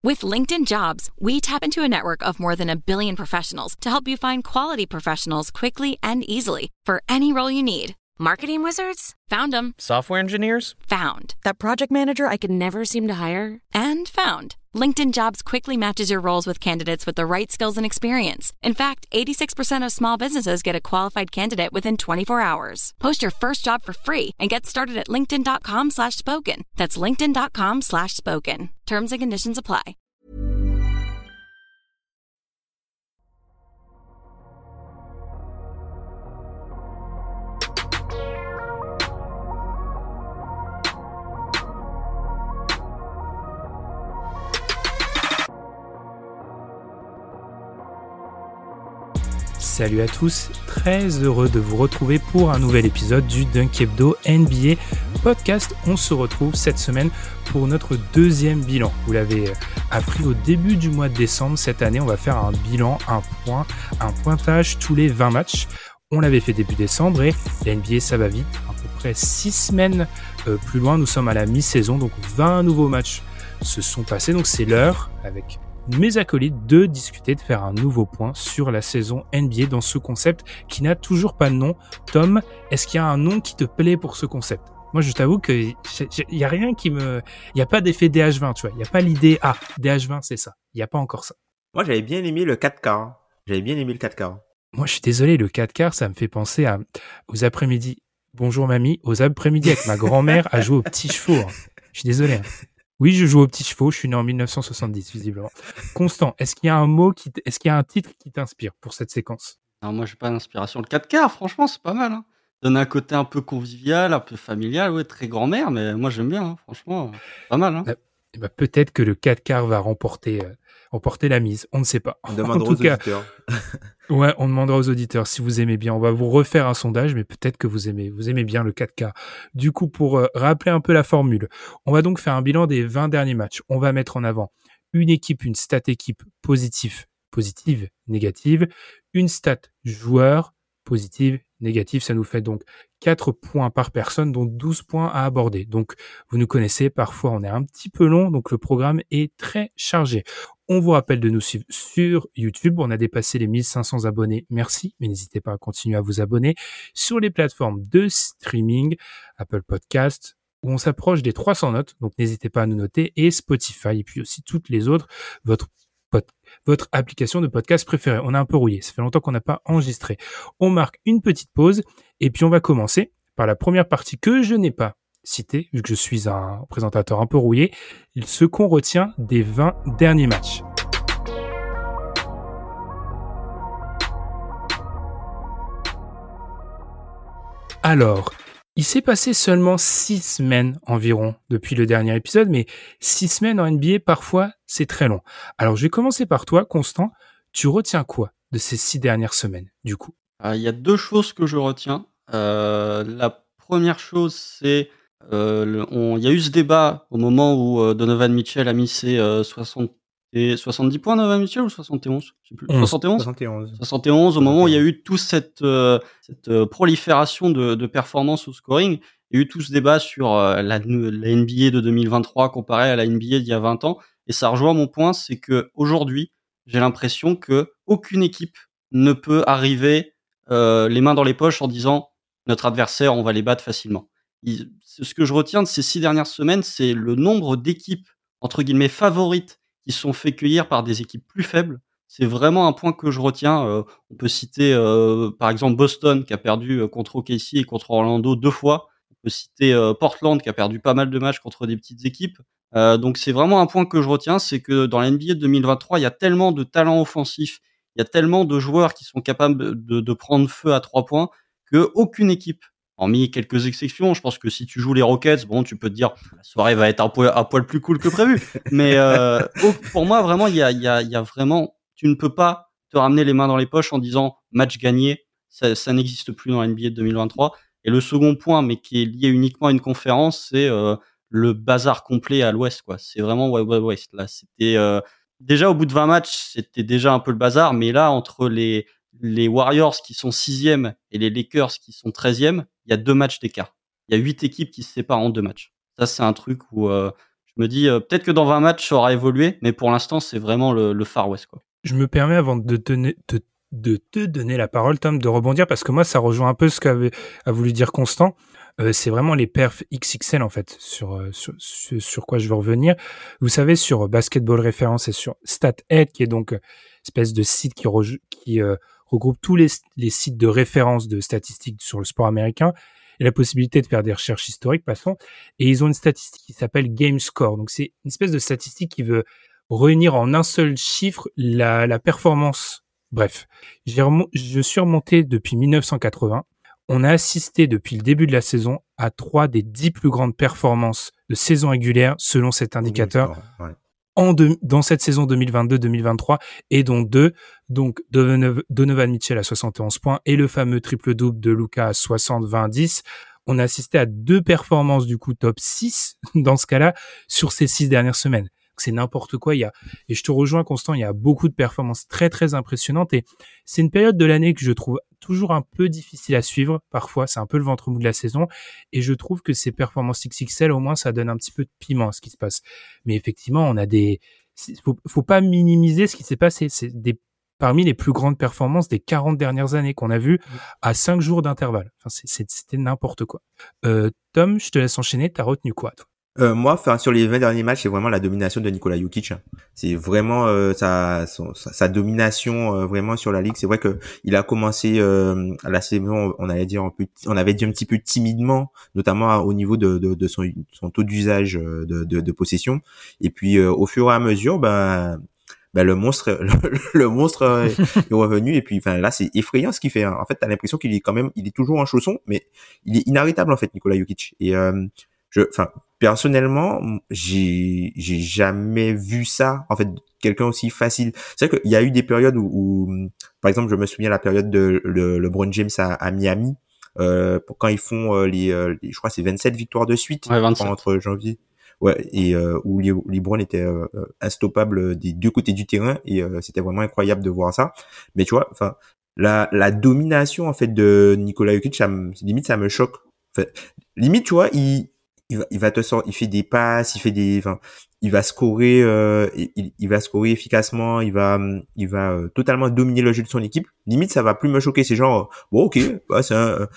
With LinkedIn Jobs, we tap into a network of more than 1 billion professionals to help you find quality professionals quickly and easily for any role you need. Marketing wizards? Found them. Software engineers? Found. That project manager I could never seem to hire? And found. LinkedIn Jobs quickly matches your roles with candidates with the right skills and experience. In fact, 86% of small businesses get a qualified candidate within 24 hours. Post your first job for free and get started at linkedin.com/spoken. That's linkedin.com/spoken. Terms and conditions apply. Salut à tous, très heureux de vous retrouver pour un nouvel épisode du Dunk Hebdo NBA Podcast. On se retrouve cette semaine pour notre deuxième bilan. Vous l'avez appris au début du mois de décembre. Cette année, on va faire un bilan, un pointage tous les 20 matchs. On l'avait fait début décembre et la NBA, ça va vite. À peu près 6 semaines plus loin, nous sommes à la mi-saison. Donc 20 nouveaux matchs se sont passés. Donc c'est l'heure, avec mes acolytes, de discuter, de faire un nouveau point sur la saison NBA dans ce concept qui n'a toujours pas de nom. Tom, est-ce qu'il y a un nom qui te plaît pour ce concept? Moi, je t'avoue que il y a rien qui me, il y a pas d'effet DH20, tu vois. Il y a pas l'idée, DH20, c'est ça. Il y a pas encore ça. Moi, j'avais bien aimé le 4 quarts. Moi, je suis désolé, le 4 quarts, ça me fait penser aux après-midi. Bonjour mamie, aux après-midi avec ma grand-mère à jouer aux petits chevaux. Hein. Je suis désolé. Hein. Oui, je joue aux petits chevaux, je suis né en 1970, visiblement. Constant, est-ce qu'il y a un titre qui t'inspire pour cette séquence? Non, moi, j'ai pas d'inspiration. Le 4 quarts, franchement, c'est pas mal. Hein. Donne un côté un peu convivial, un peu familial, ouais, très grand-mère, mais moi, j'aime bien, hein. Franchement, pas mal. Hein. Peut-être que le 4 quarts va remporter la mise, on ne sait pas. On demandera aux auditeurs. Ouais, on demandera aux auditeurs si vous aimez bien. On va vous refaire un sondage, mais peut-être que vous aimez bien le 4 quarts. Du coup, pour rappeler un peu la formule, on va donc faire un bilan des 20 derniers matchs. On va mettre en avant une stat équipe positive, négative, une stat joueur positive, négative. Ça nous fait donc 4 points par personne, dont 12 points à aborder. Donc, vous nous connaissez, parfois on est un petit peu long, donc le programme est très chargé. On vous rappelle de nous suivre sur YouTube. On a dépassé les 1500 abonnés. Merci, mais n'hésitez pas à continuer à vous abonner sur les plateformes de streaming, Apple Podcast, où on s'approche des 300 notes. Donc, n'hésitez pas à nous noter, et Spotify, et puis aussi toutes les autres, votre application de podcast préférée. On a un peu rouillé. Ça fait longtemps qu'on n'a pas enregistré. On marque une petite pause et puis on va commencer par la première partie que je n'ai pas citée, vu que je suis un présentateur un peu rouillé. Ce qu'on retient des 20 derniers matchs. Alors, il s'est passé seulement 6 semaines environ depuis le dernier épisode, mais 6 semaines en NBA, parfois, c'est très long. Alors, je vais commencer par toi, Constant. Tu retiens quoi de ces 6 dernières semaines, du coup? Il y a 2 choses que je retiens. La première chose, c'est il y a eu ce débat au moment où Donovan Mitchell a mis ses 70 points, Donovan Mitchell, ou 71? Je sais plus. 71, au moment où il y a eu toute cette prolifération de performances au scoring. Il y a eu tout ce débat sur la NBA de 2023 comparée à la NBA d'il y a 20 ans. Et ça rejoint mon point, c'est que aujourd'hui, j'ai l'impression que aucune équipe ne peut arriver les mains dans les poches en disant notre adversaire, on va les battre facilement. Ce que je retiens de ces 6 dernières semaines, c'est le nombre d'équipes entre guillemets favorites qui se sont fait cueillir par des équipes plus faibles. C'est vraiment un point que je retiens. On peut citer par exemple Boston qui a perdu contre OKC et contre Orlando 2 fois. On peut citer Portland qui a perdu pas mal de matchs contre des petites équipes. Donc c'est vraiment un point que je retiens, c'est que dans la NBA de 2023, il y a tellement de talents offensifs, il y a tellement de joueurs qui sont capables de prendre feu à 3 points que aucune équipe, hormis quelques exceptions, je pense que si tu joues les Rockets, bon, tu peux te dire la soirée va être un poil plus cool que prévu. Mais pour moi, vraiment, il y a vraiment, tu ne peux pas te ramener les mains dans les poches en disant match gagné. Ça n'existe plus dans la NBA de 2023. Et le second point, mais qui est lié uniquement à une conférence, c'est le bazar complet à l'Ouest, quoi. C'est vraiment Wild West. Là, c'était déjà au bout de 20 matchs, c'était déjà un peu le bazar, mais là, entre les Warriors qui sont 6e et les Lakers qui sont 13e, il y a 2 matchs d'écart. Il y a 8 équipes qui se séparent en 2 matchs. Ça, c'est un truc où Je me dis, peut-être que dans 20 matchs, ça aura évolué, mais pour l'instant, c'est vraiment le Far West, quoi. Je me permets, avant de te donner la parole, Tom, de rebondir, parce que moi, ça rejoint un peu ce a voulu dire Constant. C'est vraiment les perfs XXL, en fait, sur quoi je veux revenir. Vous savez, sur Basketball Référence et sur StatHead, qui est donc espèce de site qui regroupe tous les sites de référence de statistiques sur le sport américain, et la possibilité de faire des recherches historiques, passons. Et ils ont une statistique qui s'appelle Game Score. Donc, c'est une espèce de statistique qui veut réunir en un seul chiffre la performance. Bref, je suis remonté depuis 1980. On a assisté depuis le début de la saison à 3 des 10 plus grandes performances de saison régulière selon cet indicateur dans cette saison 2022-2023 et dont 2, donc Donovan Mitchell à 71 points et le fameux triple-double de Luka à 60-20-10. On a assisté à 2 performances du coup top 6 dans ce cas-là sur ces 6 dernières semaines. C'est n'importe quoi. Et je te rejoins, Constant, il y a beaucoup de performances très, très impressionnantes. Et c'est une période de l'année que je trouve toujours un peu difficile à suivre. Parfois, c'est un peu le ventre mou de la saison. Et je trouve que ces performances XXL, au moins, ça donne un petit peu de piment à ce qui se passe. Mais effectivement, on a faut pas minimiser ce qui s'est passé. C'est parmi les plus grandes performances des 40 dernières années qu'on a vues à 5 jours d'intervalle. Enfin, c'était n'importe quoi. Tom, je te laisse enchaîner. T'as retenu quoi, toi? Moi, sur les 20 derniers matchs, c'est vraiment la domination de Nikola Jokic. C'est vraiment sa domination vraiment sur la ligue. C'est vrai que il a commencé la saison, on avait dit un petit peu timidement, notamment au niveau de son taux d'usage de possession. Et puis au fur et à mesure, le monstre est revenu. Et puis là, c'est effrayant ce qu'il fait. En fait, t'as l'impression il est toujours en chausson, mais il est inarrêtable en fait, Nikola Jokic. Et personnellement, j'ai jamais vu ça, en fait, quelqu'un aussi facile. C'est vrai qu'il y a eu des périodes où par exemple, je me souviens la période de LeBron James à Miami, quand ils font je crois que c'est 27 victoires de suite, entre janvier. Ouais, et où LeBron était instoppable des deux côtés du terrain, et c'était vraiment incroyable de voir ça. Mais tu vois, la domination en fait de Nikola Jokic, limite ça me choque. Limite, tu vois, il va te sortir, il fait des passes, il va scorer, il va scorer efficacement, il va totalement dominer le jeu de son équipe. Limite, ça va plus me choquer. C'est genre, bon, ok, c'est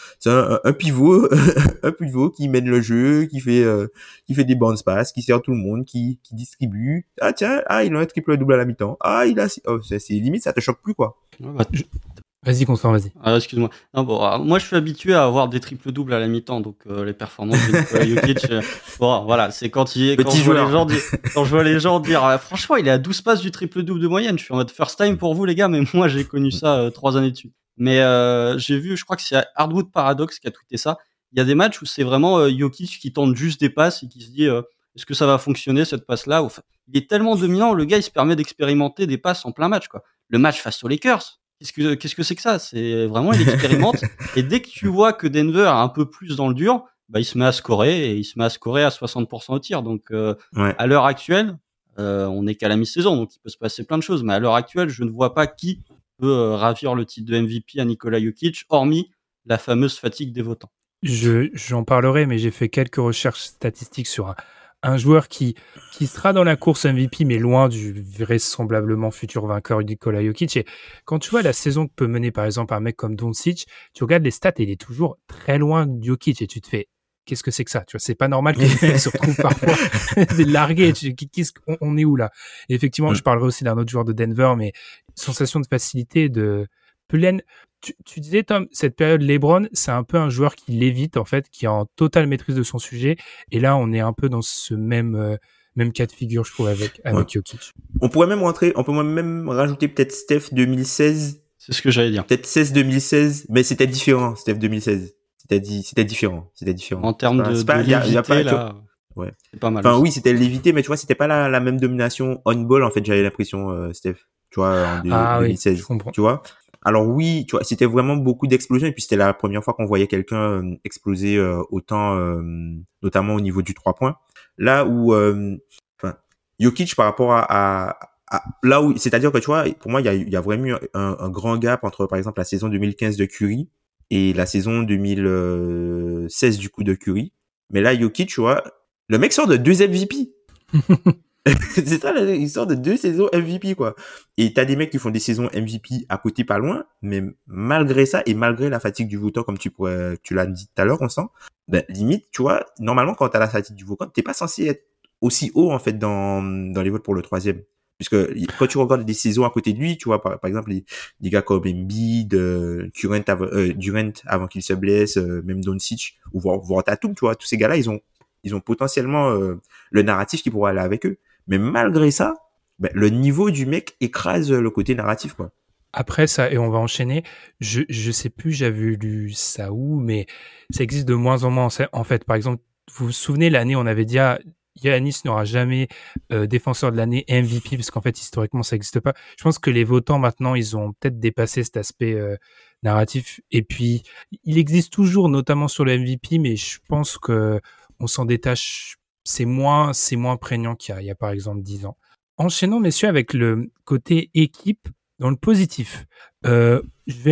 un pivot, un pivot qui mène le jeu, qui fait des bonnes passes, qui sert tout le monde, qui distribue. Ah tiens, il a un triple double à la mi-temps. C'est limite, ça te choque plus, quoi. Vas-y, Constant, vas-y. Excuse-moi. Non, moi, je suis habitué à avoir des triples-doubles à la mi-temps, donc les performances de Nikola Jokic, voilà, c'est quand je vois les gens dire franchement, il est à 12 passes du triple-double de moyenne. Je suis en mode first time pour vous, les gars, mais moi, j'ai connu ça 3 années de suite. Mais j'ai vu, je crois que c'est Hardwood Paradox qui a tweeté ça. Il y a des matchs où c'est vraiment Jokic qui tente juste des passes et qui se dit est-ce que ça va fonctionner cette passe-là? Enfin, il est tellement dominant, le gars, il se permet d'expérimenter des passes en plein match, quoi. Le match face aux Lakers, qu'est-ce que c'est que ça? C'est vraiment, il expérimente. Et dès que tu vois que Denver a un peu plus dans le dur, il se met à scorer, et il se met à scorer à 60% au tir. Donc, à l'heure actuelle, on n'est qu'à la mi-saison, donc il peut se passer plein de choses. Mais à l'heure actuelle, je ne vois pas qui peut ravir le titre de MVP à Nikola Jokic, hormis la fameuse fatigue des votants. J'en parlerai, mais j'ai fait quelques recherches statistiques sur un joueur qui sera dans la course MVP, mais loin du vraisemblablement futur vainqueur Nikola Jokic. Et quand tu vois la saison que peut mener, par exemple, un mec comme Doncic, tu regardes les stats et il est toujours très loin de Jokic et tu te fais, qu'est-ce que c'est que ça? Tu vois, c'est pas normal qu'il se retrouve parfois largué. On est où là? Et effectivement, je parlerai aussi d'un autre joueur de Denver, mais sensation de facilité, de pleine. Tu disais, Tom, cette période LeBron, c'est un peu un joueur qui l'évite, en fait, qui est en totale maîtrise de son sujet. Et là, on est un peu dans ce même cas de figure, je trouve, avec Jokic. On pourrait même rajouter peut-être Steph 2016. C'est ce que j'allais dire. Peut-être 2016, mais c'était différent, Steph 2016. C'était différent. En termes de l'éviter, là. Ouais. C'est pas mal. Enfin, oui, c'était l'éviter, mais tu vois, c'était pas la même domination on-ball, en fait, j'avais l'impression, Steph. Tu vois, en 2016. Oui, je comprends. Tu vois? Alors oui, tu vois, c'était vraiment beaucoup d'explosions, et puis c'était la première fois qu'on voyait quelqu'un exploser autant, notamment au niveau du 3-points. Là où, Jokic par rapport à là où, c'est-à-dire que tu vois, pour moi, il y a vraiment eu un grand gap entre, par exemple, la saison 2015 de Curry et la saison 2016 du coup de Curry. Mais là, Jokic, tu vois, le mec sort de 2 MVP. C'est ça l'histoire de 2 saisons MVP, quoi. Et t'as des mecs qui font des saisons MVP à côté, pas loin, mais malgré ça, et malgré la fatigue du votant, comme tu l'as dit tout à l'heure, Constant, ben, limite, tu vois, normalement, quand t'as la fatigue du votant, t'es pas censé être aussi haut, en fait, dans les votes pour le 3e. Puisque quand tu regardes des saisons à côté de lui, tu vois, par exemple, les gars comme Embiid, Durant avant qu'il se blesse, même Doncic, ou voire Tatum, tu vois, tous ces gars-là, ils ont potentiellement le narratif qui pourrait aller avec eux. Mais malgré ça, ben, le niveau du mec écrase le côté narratif, quoi. Après ça, et on va enchaîner, je sais plus, j'avais lu ça où, mais ça existe de moins en moins. En fait, par exemple, vous vous souvenez, l'année, on avait dit, Giannis n'aura jamais défenseur de l'année MVP, parce qu'en fait, historiquement, ça n'existe pas. Je pense que les votants, maintenant, ils ont peut-être dépassé cet aspect narratif. Et puis, il existe toujours, notamment sur le MVP, mais je pense que on s'en détache. C'est moins prégnant qu'il y a par exemple 10 ans. Enchaînons, messieurs, avec le côté équipe dans le positif. Je vais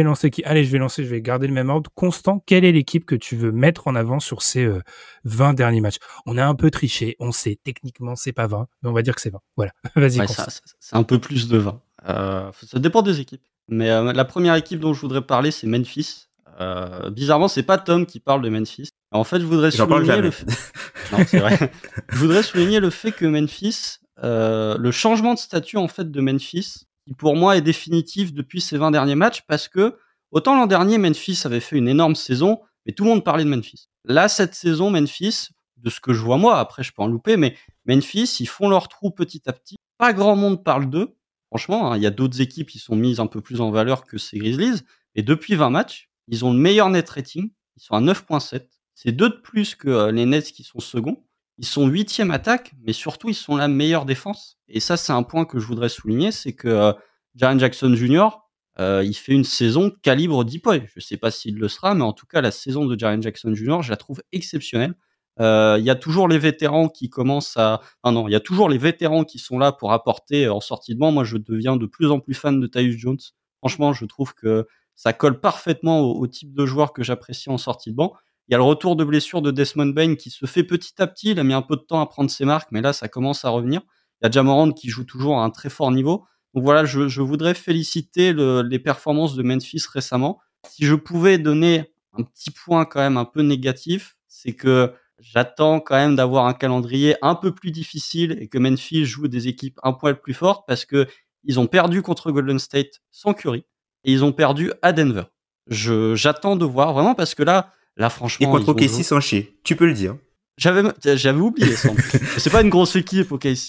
je vais garder le même ordre. Constant, quelle est l'équipe que tu veux mettre en avant sur ces 20 derniers matchs? On a un peu triché, on sait, techniquement, c'est pas 20, mais on va dire que c'est 20. Voilà, vas-y, Ouais, Constant. c'est un peu plus de 20. Ça dépend des équipes. Mais la première équipe dont je voudrais parler, c'est Memphis. Bizarrement, c'est pas Tom qui parle de Memphis. En fait, je voudrais J'en parle souligner jamais. le fait... Non, c'est vrai. Je voudrais souligner le fait que Memphis, le changement de statut en fait de Memphis, qui pour moi est définitif depuis ces 20 derniers matchs, parce que autant l'an dernier, Memphis avait fait une énorme saison, mais tout le monde parlait de Memphis. Là, cette saison, Memphis, de ce que je vois moi, après je peux en louper, mais Memphis, ils font leur trou petit à petit. Pas grand monde parle d'eux. Franchement, hein, il y a d'autres équipes qui sont mises un peu plus en valeur que ces Grizzlies. Et depuis 20 matchs, ils ont le meilleur net rating. Ils sont à 9.7. C'est 2 de plus que les Nets qui sont seconds. Ils sont 8e attaque, mais surtout, ils sont la meilleure défense. Et ça, c'est un point que je voudrais souligner, c'est que Jaren Jackson Jr., il fait une saison calibre Deep Boy. Je sais pas s'il le sera, mais en tout cas, la saison de Jaren Jackson Jr., je la trouve exceptionnelle. Il y a toujours les vétérans qui commencent à... il y a toujours les vétérans qui sont là pour apporter en sortie de banc. Moi, je deviens de plus en plus fan de Tyus Jones. Franchement, je trouve que ça colle parfaitement au type de joueur que j'apprécie en sortie de banc. Il y a le retour de blessure de Desmond Bane qui se fait petit à petit. Il a mis un peu de temps à prendre ses marques, mais là, ça commence à revenir. Il y a Ja Morant qui joue toujours à un très fort niveau. Donc voilà, je voudrais féliciter les performances de Memphis récemment. Si je pouvais donner un petit point quand même un peu négatif, c'est que j'attends quand même d'avoir un calendrier un peu plus difficile et que Memphis joue des équipes un poil plus fortes, parce que ils ont perdu contre Golden State sans Curry et ils ont perdu à Denver. J'attends de voir vraiment, parce que là Et franchement, contre ils ont OKC joué. sans chier. Tu peux le dire. J'avais oublié ça. C'est pas une grosse équipe OKC.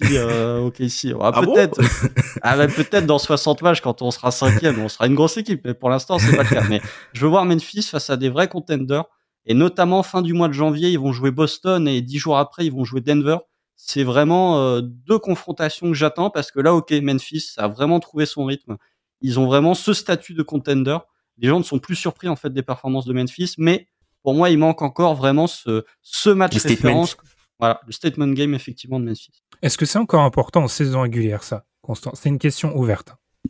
Ah, Ah bon? peut-être. Peut-être dans 60 matchs, quand on sera 5e, on sera une grosse équipe. Mais pour l'instant, c'est pas le cas. Mais je veux voir Memphis face à des vrais contenders. Et notamment, fin du mois de janvier, ils vont jouer Boston, et 10 jours après, ils vont jouer Denver. C'est vraiment 2 confrontations que j'attends, parce que là, ok, Memphis a vraiment trouvé son rythme. Ils ont vraiment ce statut de contender. Les gens ne sont plus surpris en fait des performances de Memphis, mais pour moi, il manque encore vraiment ce match Le statement. référence. Voilà, le statement game effectivement de Memphis. Est-ce que c'est encore important en saison régulière, ça, Constant? C'est une question ouverte.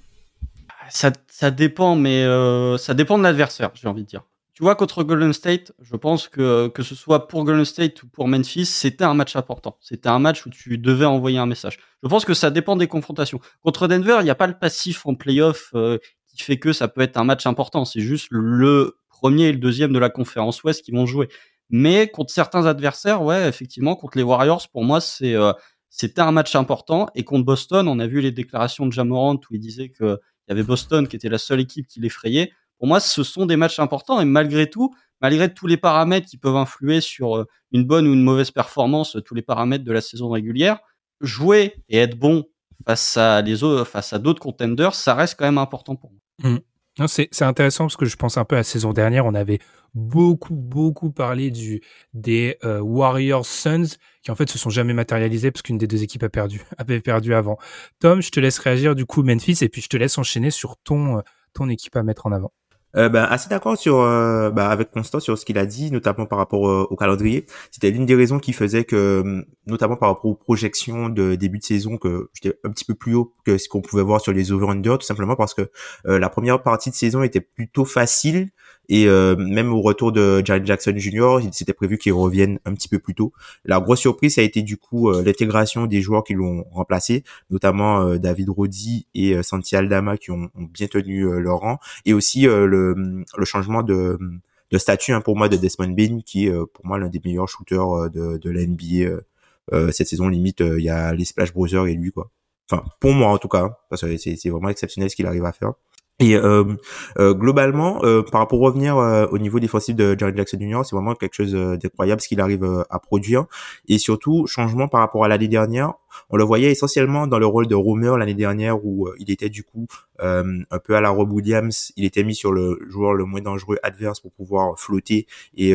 Ça dépend, mais ça dépend de l'adversaire, j'ai envie de dire. Tu vois, contre Golden State, je pense que ce soit pour Golden State ou pour Memphis, c'était un match important. C'était un match où tu devais envoyer un message. Je pense que ça dépend des confrontations. Contre Denver, il n'y a pas le passif en playoff qui fait que ça peut être un match important. C'est juste le premier et le deuxième de la conférence Ouest qui vont jouer. Mais contre certains adversaires, ouais, effectivement, contre les Warriors, pour moi, c'était un match important. Et contre Boston, on a vu les déclarations de Ja Morant où il disait que il y avait Boston qui était la seule équipe qui l'effrayait. Pour moi, ce sont des matchs importants, et malgré tout, malgré tous les paramètres qui peuvent influer sur une bonne ou une mauvaise performance, tous les paramètres de la saison régulière, jouer et être bon face à d'autres contenders, ça reste quand même important pour moi. Non, c'est intéressant, parce que je pense un peu à la saison dernière, on avait beaucoup parlé des Warriors Suns, qui en fait se sont jamais matérialisés parce qu'une des deux équipes avait perdu avant. Tom, je te laisse réagir du coup Memphis, et puis je te laisse enchaîner sur ton équipe à mettre en avant. Assez d'accord avec Constant sur ce qu'il a dit, notamment par rapport au calendrier. C'était l'une des raisons qui faisait que, notamment par rapport aux projections de début de saison, que j'étais un petit peu plus haut que ce qu'on pouvait voir sur les over-under, tout simplement parce que la première partie de saison était plutôt facile, Et même au retour de Jaren Jackson Jr., il s'était prévu qu'il revienne un petit peu plus tôt. La grosse surprise, ça a été du coup l'intégration des joueurs qui l'ont remplacé, notamment David Roddy et Santi Aldama qui ont bien tenu leur rang, et aussi le changement de statut pour moi de Desmond Bane, qui est pour moi l'un des meilleurs shooters de la NBA cette saison. Limite, il y a les Splash Brothers et lui, quoi. Enfin, pour moi en tout cas, parce que c'est vraiment exceptionnel ce qu'il arrive à faire. Et globalement, par rapport à revenir au niveau défensif de Jaren Jackson Jr., c'est vraiment quelque chose d'incroyable ce qu'il arrive à produire. Et surtout, changement par rapport à l'année dernière. On le voyait essentiellement dans le rôle de roamer l'année dernière, où il était du coup un peu à la Rob Williams. Il était mis sur le joueur le moins dangereux adverse pour pouvoir flotter et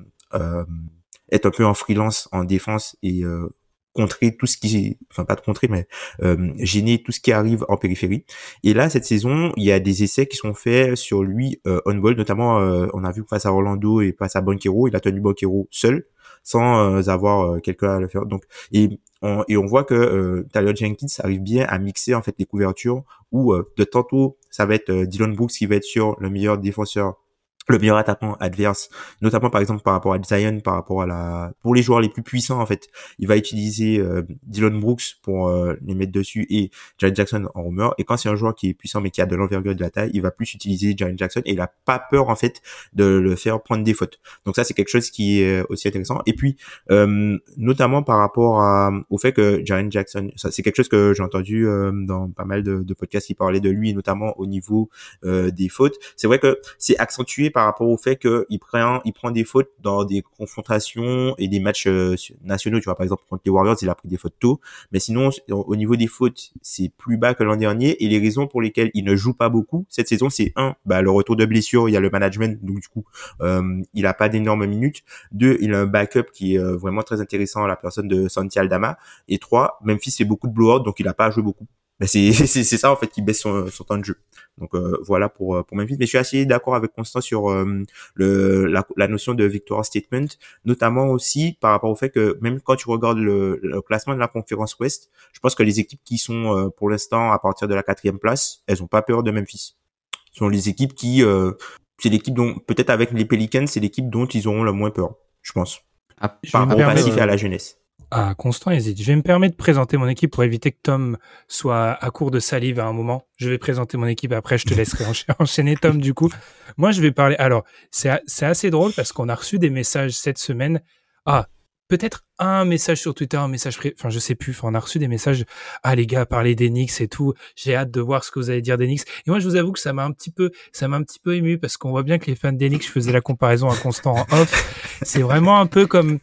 être un peu en freelance en défense et contrer tout ce qui, enfin pas de contrer, mais gêner tout ce qui arrive en périphérie. Et là, cette saison, il y a des essais qui sont faits sur lui on-ball, notamment on a vu face à Orlando et face à Banchero, il a tenu Banchero seul, sans avoir quelqu'un à le faire. Donc et on voit que Tyler Jenkins arrive bien à mixer en fait les couvertures, où de tantôt ça va être Dillon Brooks qui va être sur le meilleur défenseur, le meilleur attaquant adverse, notamment par exemple par rapport à Zion, par rapport à pour les joueurs les plus puissants en fait, il va utiliser Dillon Brooks pour les mettre dessus et Jaren Jackson en roamer. Et quand c'est un joueur qui est puissant mais qui a de l'envergure et de la taille, il va plus utiliser Jaren Jackson et il a pas peur en fait de le faire prendre des fautes. Donc ça c'est quelque chose qui est aussi intéressant. Et puis notamment par rapport au fait que Jaren Jackson, ça c'est quelque chose que j'ai entendu dans pas mal de podcasts qui parlaient de lui, et notamment au niveau des fautes. C'est vrai que c'est accentué par rapport au fait qu'il prend des fautes dans des confrontations et des matchs nationaux. Tu vois, par exemple, contre les Warriors, il a pris des fautes tôt. Mais sinon, au niveau des fautes, c'est plus bas que l'an dernier. Et les raisons pour lesquelles il ne joue pas beaucoup cette saison, c'est le retour de blessure, il y a le management. Donc, du coup, il a pas d'énormes minutes. 2, il a un backup qui est vraiment très intéressant à la personne de Santi Aldama. Et 3, Memphis fait beaucoup de blowout, donc il a pas joué beaucoup. Ben c'est ça en fait qui baisse son temps de jeu. Donc voilà pour Memphis. Mais je suis assez d'accord avec Constant sur la notion de victoire statement, notamment aussi par rapport au fait que même quand tu regardes le classement de la conférence Ouest, je pense que les équipes qui sont pour l'instant à partir de la 4e place, elles ont pas peur de Memphis. Ce sont les équipes qui c'est l'équipe dont peut-être avec les Pelicans, c'est l'équipe dont ils auront le moins peur, je pense. Par rapport au passif et à la jeunesse. Ah, Constant hésite. Je vais me permettre de présenter mon équipe pour éviter que Tom soit à court de salive à un moment. Je vais présenter mon équipe, après je te laisserai enchaîner Tom du coup. Moi je vais parler... Alors, c'est assez drôle parce qu'on a reçu des messages cette semaine. Ah, peut-être un message sur Twitter, un message... Enfin, je sais plus. Enfin, on a reçu des messages. Ah, les gars, parlez des Knicks et tout. J'ai hâte de voir ce que vous allez dire des Knicks. Et moi, je vous avoue que ça m'a un petit peu ému parce qu'on voit bien que les fans des Knicks, je faisais la comparaison à Constant en off. C'est vraiment un peu comme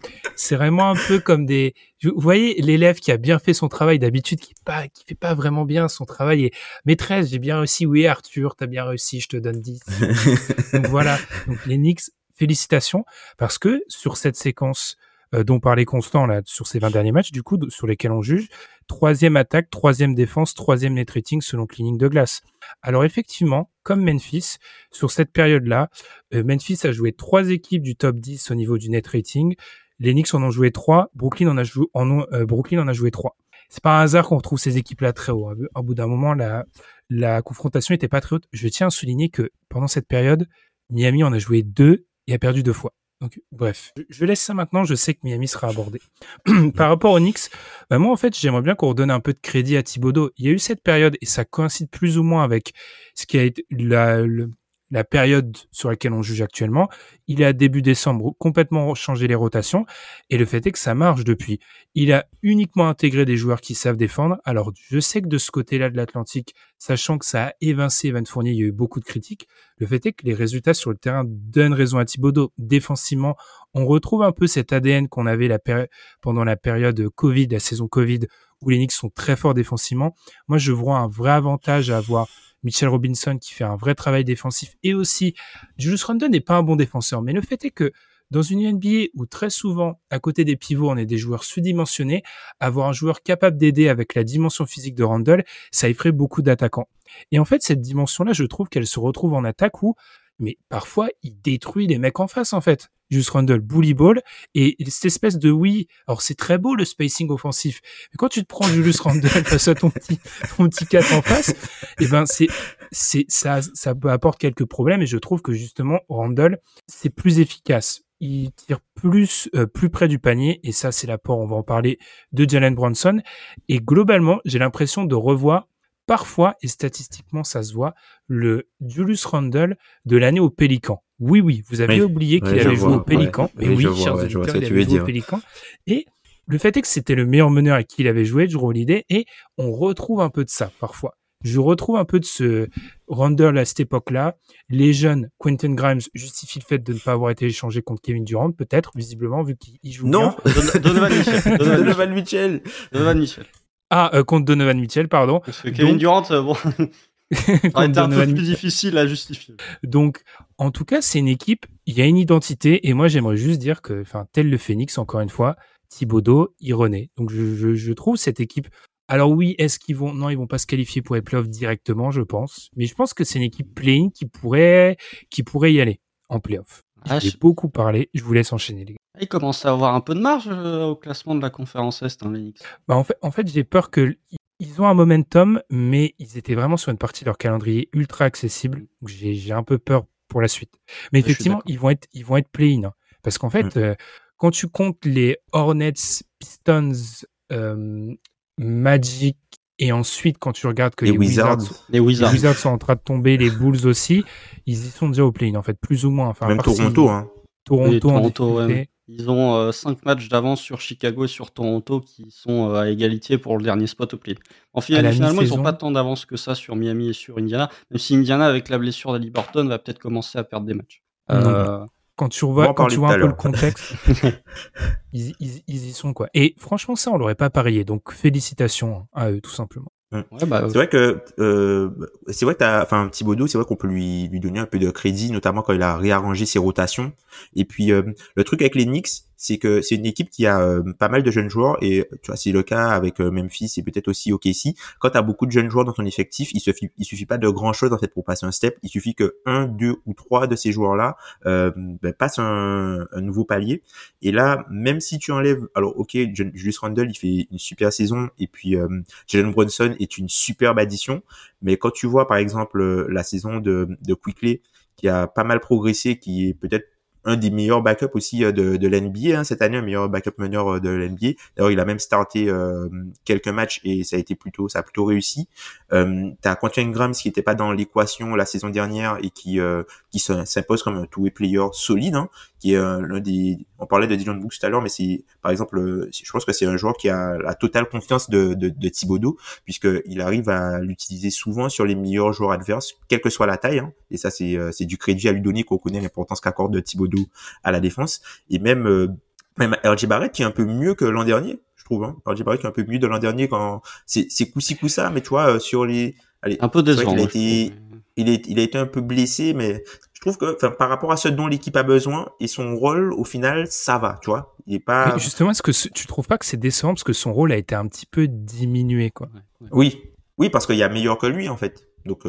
des... Vous voyez, l'élève qui a bien fait son travail d'habitude, qui fait pas vraiment bien son travail et maîtresse, j'ai bien réussi. Oui, Arthur, t'as bien réussi, je te donne 10. Donc voilà. Donc les Knicks, félicitations parce que sur cette séquence dont parlait Constant là sur ces 20 derniers matchs, du coup sur lesquels on juge, 3e attaque, 3e défense, 3e net rating selon Cleaning de glace. Alors effectivement, comme Memphis, sur cette période-là, Memphis a joué 3 équipes du top 10 au niveau du net rating. Les Knicks en ont joué 3, Brooklyn en a joué 3. C'est pas un hasard qu'on retrouve ces équipes-là très haut. Au bout d'un moment, la confrontation était pas très haute. Je tiens à souligner que pendant cette période, Miami en a joué 2 et a perdu 2 fois. Donc, bref, je laisse ça maintenant. Je sais que Miami sera abordé. Par rapport aux Knicks, moi, en fait, j'aimerais bien qu'on redonne un peu de crédit à Thibodeau. Il y a eu cette période et ça coïncide plus ou moins avec ce qui a été la période sur laquelle on juge actuellement. Il a début décembre complètement changé les rotations et le fait est que ça marche depuis. Il a uniquement intégré des joueurs qui savent défendre. Alors, je sais que de ce côté-là de l'Atlantique, sachant que ça a évincé Evan Fournier, il y a eu beaucoup de critiques. Le fait est que les résultats sur le terrain donnent raison à Thibodeau. Défensivement, on retrouve un peu cet ADN qu'on avait pendant la période Covid, la saison Covid, où les Knicks sont très forts défensivement. Moi, je vois un vrai avantage à avoir Mitchell Robinson qui fait un vrai travail défensif et aussi Julius Randle n'est pas un bon défenseur, mais le fait est que dans une NBA où très souvent à côté des pivots on est des joueurs sous-dimensionnés, avoir un joueur capable d'aider avec la dimension physique de Randle, ça effraie beaucoup d'attaquants. Et en fait cette dimension-là, je trouve qu'elle se retrouve en attaque où mais parfois il détruit les mecs en face en fait. Julius Randle, bully ball, et cette espèce de alors c'est très beau le spacing offensif, mais quand tu te prends Julius Randle face à ton petit 4 en face, et ben c'est ça apporte quelques problèmes et je trouve que justement Randle c'est plus efficace. Il tire plus près du panier et ça c'est l'apport, on va en parler, de Jalen Brunson. Et globalement, j'ai l'impression de revoir parfois, et statistiquement ça se voit, le Julius Randle de l'année au Pélican. Oui, vous avez oublié qu'il avait joué au Pélican. Mais oui, chers auditeurs, il avait joué au Pélican. Et le fait est que c'était le meilleur meneur avec qui il avait joué, Jrue Holiday, et on retrouve un peu de ça parfois. Je retrouve un peu de ce Randle à cette époque-là. Les jeunes, Quentin Grimes justifie le fait de ne pas avoir été échangé contre Kevin Durant, peut-être, visiblement, vu qu'il joue bien. Non, Donovan Mitchell. Contre Donovan Mitchell, pardon. Parce que Kevin Durant, bon, ça a été un peu plus difficile à justifier. Donc, en tout cas, c'est une équipe, il y a une identité, et moi, j'aimerais juste dire que, tel le Phoenix, encore une fois, Thibodeau, il renaît. Donc, je trouve cette équipe... Alors oui, est-ce qu'ils vont... Non, ils vont pas se qualifier pour les playoffs directement, je pense. Mais je pense que c'est une équipe play-in qui pourrait y aller en playoffs. J'ai beaucoup parlé. Je vous laisse enchaîner, les gars. Ils commencent à avoir un peu de marge au classement de la conférence Est, les Knicks. En fait, j'ai peur que... Ils ont un momentum, mais ils étaient vraiment sur une partie de leur calendrier ultra accessible. Donc j'ai un peu peur pour la suite. Mais effectivement, ils vont être play-in. Hein. Parce qu'en fait, quand tu comptes les Hornets, Pistons... Magic et ensuite quand tu regardes que les Wizards sont en train de tomber, les Bulls aussi, ils y sont déjà au play-in en fait, plus ou moins. Même Toronto, Toronto, ouais. Ils ont 5 matchs d'avance sur Chicago et sur Toronto qui sont à égalité pour le dernier spot au play-in. Finalement, ils n'ont pas tant d'avance que ça sur Miami et sur Indiana, même si Indiana avec la blessure d'Haliburton va peut-être commencer à perdre des matchs. Quand tu vois un peu le contexte, ils y sont quoi. Et franchement, ça, on l'aurait pas parié. Donc, félicitations à eux, tout simplement. C'est vrai que Thibodeau, c'est vrai qu'on peut lui donner un peu de crédit, notamment quand il a réarrangé ses rotations. Et puis le truc avec les Knicks, c'est que c'est une équipe qui a pas mal de jeunes joueurs et tu vois, c'est le cas avec Memphis et peut-être aussi OKC. Quand tu as beaucoup de jeunes joueurs dans ton effectif, il suffit pas de grand chose en fait pour passer un step. Il suffit que 1, 2 ou 3 de ces joueurs-là passent un nouveau palier. Et là, même si tu enlèves, alors ok, Julius Randle, il fait une super saison et puis Jalen Brunson est une superbe addition, mais quand tu vois par exemple la saison de Quickley qui a pas mal progressé, qui est peut-être un des meilleurs backups aussi de l'NBA cette année, un meilleur backup meneur de l'NBA. D'ailleurs, il a même starté quelques matchs et ça a plutôt réussi. T'as Quentin Grimes qui était pas dans l'équation la saison dernière et qui s'impose comme un two-way player solide, hein, qui est l'un des... On parlait de Dillon Brooks tout à l'heure, mais c'est par exemple, je pense que c'est un joueur qui a la totale confiance de Thibodeau, puisque il arrive à l'utiliser souvent sur les meilleurs joueurs adverses, quelle que soit la taille, hein, et ça c'est du crédit à lui donner, qu'on connaît l'importance qu'accorde Thibodeau à la défense. Et même RJ Barrett qui est un peu mieux que l'an dernier, je trouve, hein. RJ Barrett qui est un peu mieux de l'an dernier quand c'est coup-ci coup-ça, mais tu vois, sur les... Allez, un peu décevant. Il a été un peu blessé, mais je trouve que par rapport à ce dont l'équipe a besoin et son rôle, au final, ça va, tu vois. Il est pas... Mais justement, est-ce que tu trouves pas que c'est décevant parce que son rôle a été un petit peu diminué, quoi? Oui, parce qu'il y a meilleur que lui, en fait. Donc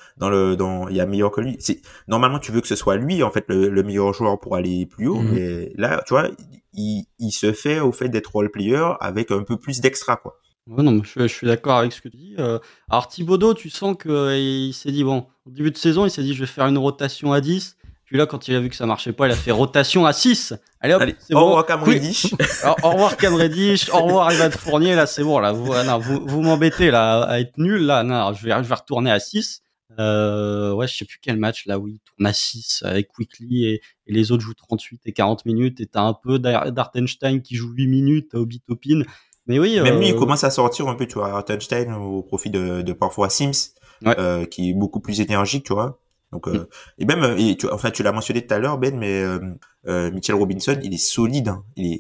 il y a meilleur que lui. Normalement tu veux que ce soit lui en fait le meilleur joueur pour aller plus haut, mais là tu vois il se fait au fait d'être role player avec un peu plus d'extra, quoi. Ouais, non, mais je suis d'accord avec ce que tu dis. Alors Thibodeau, tu sens que il s'est dit bon, au début de saison, il s'est dit je vais faire une rotation à 10. Puis là, quand il a vu que ça marchait pas, il a fait rotation à 6. Allez hop, c'est bon. Au revoir Cam Reddish. Au revoir Cam Reddish, au revoir Evan Fournier, là c'est bon, là vous m'embêtez là à être nul là. Non, je vais retourner à 6. Ouais, je sais plus quel match là où il tourne à 6 avec Quickley et les autres jouent 38 et 40 minutes et t'as un peu d'Hartenstein qui joue 8 minutes, t'as Obi Toppin. Mais oui, même lui il commence à sortir un peu, tu vois, Hartenstein au profit de parfois Sims, qui est beaucoup plus énergique, tu vois. Donc et même tu l'as mentionné tout à l'heure Ben, mais Mitchell Robinson, il est solide, hein. Il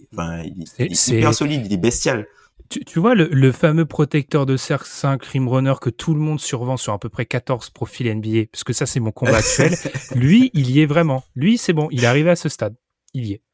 est hyper solide, il est bestial. Tu vois le fameux protecteur de cercle 5 rim runner que tout le monde survend sur à peu près 14 profils NBA, parce que ça c'est mon combat actuel. Lui, il y est vraiment. Lui, c'est bon, il est arrivé à ce stade. Il y est.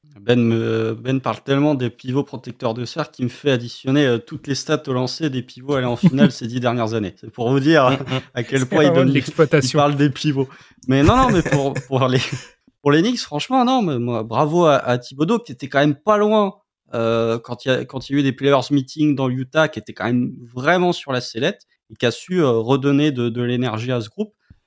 Ben parle tellement des pivots protecteurs de cercle qu'il me fait additionner toutes les stats au lancer des pivots allés en finale ces 10 dernières années. C'est pour vous dire à quel point il parle des pivots. Mais non, mais pour les Knicks, franchement, non, mais moi, bravo à Thibodeau qui était quand même pas loin quand il y a eu des players meetings dans l'Utah, qui était quand même vraiment sur la sellette et qui a su redonner de l'énergie à ce groupe.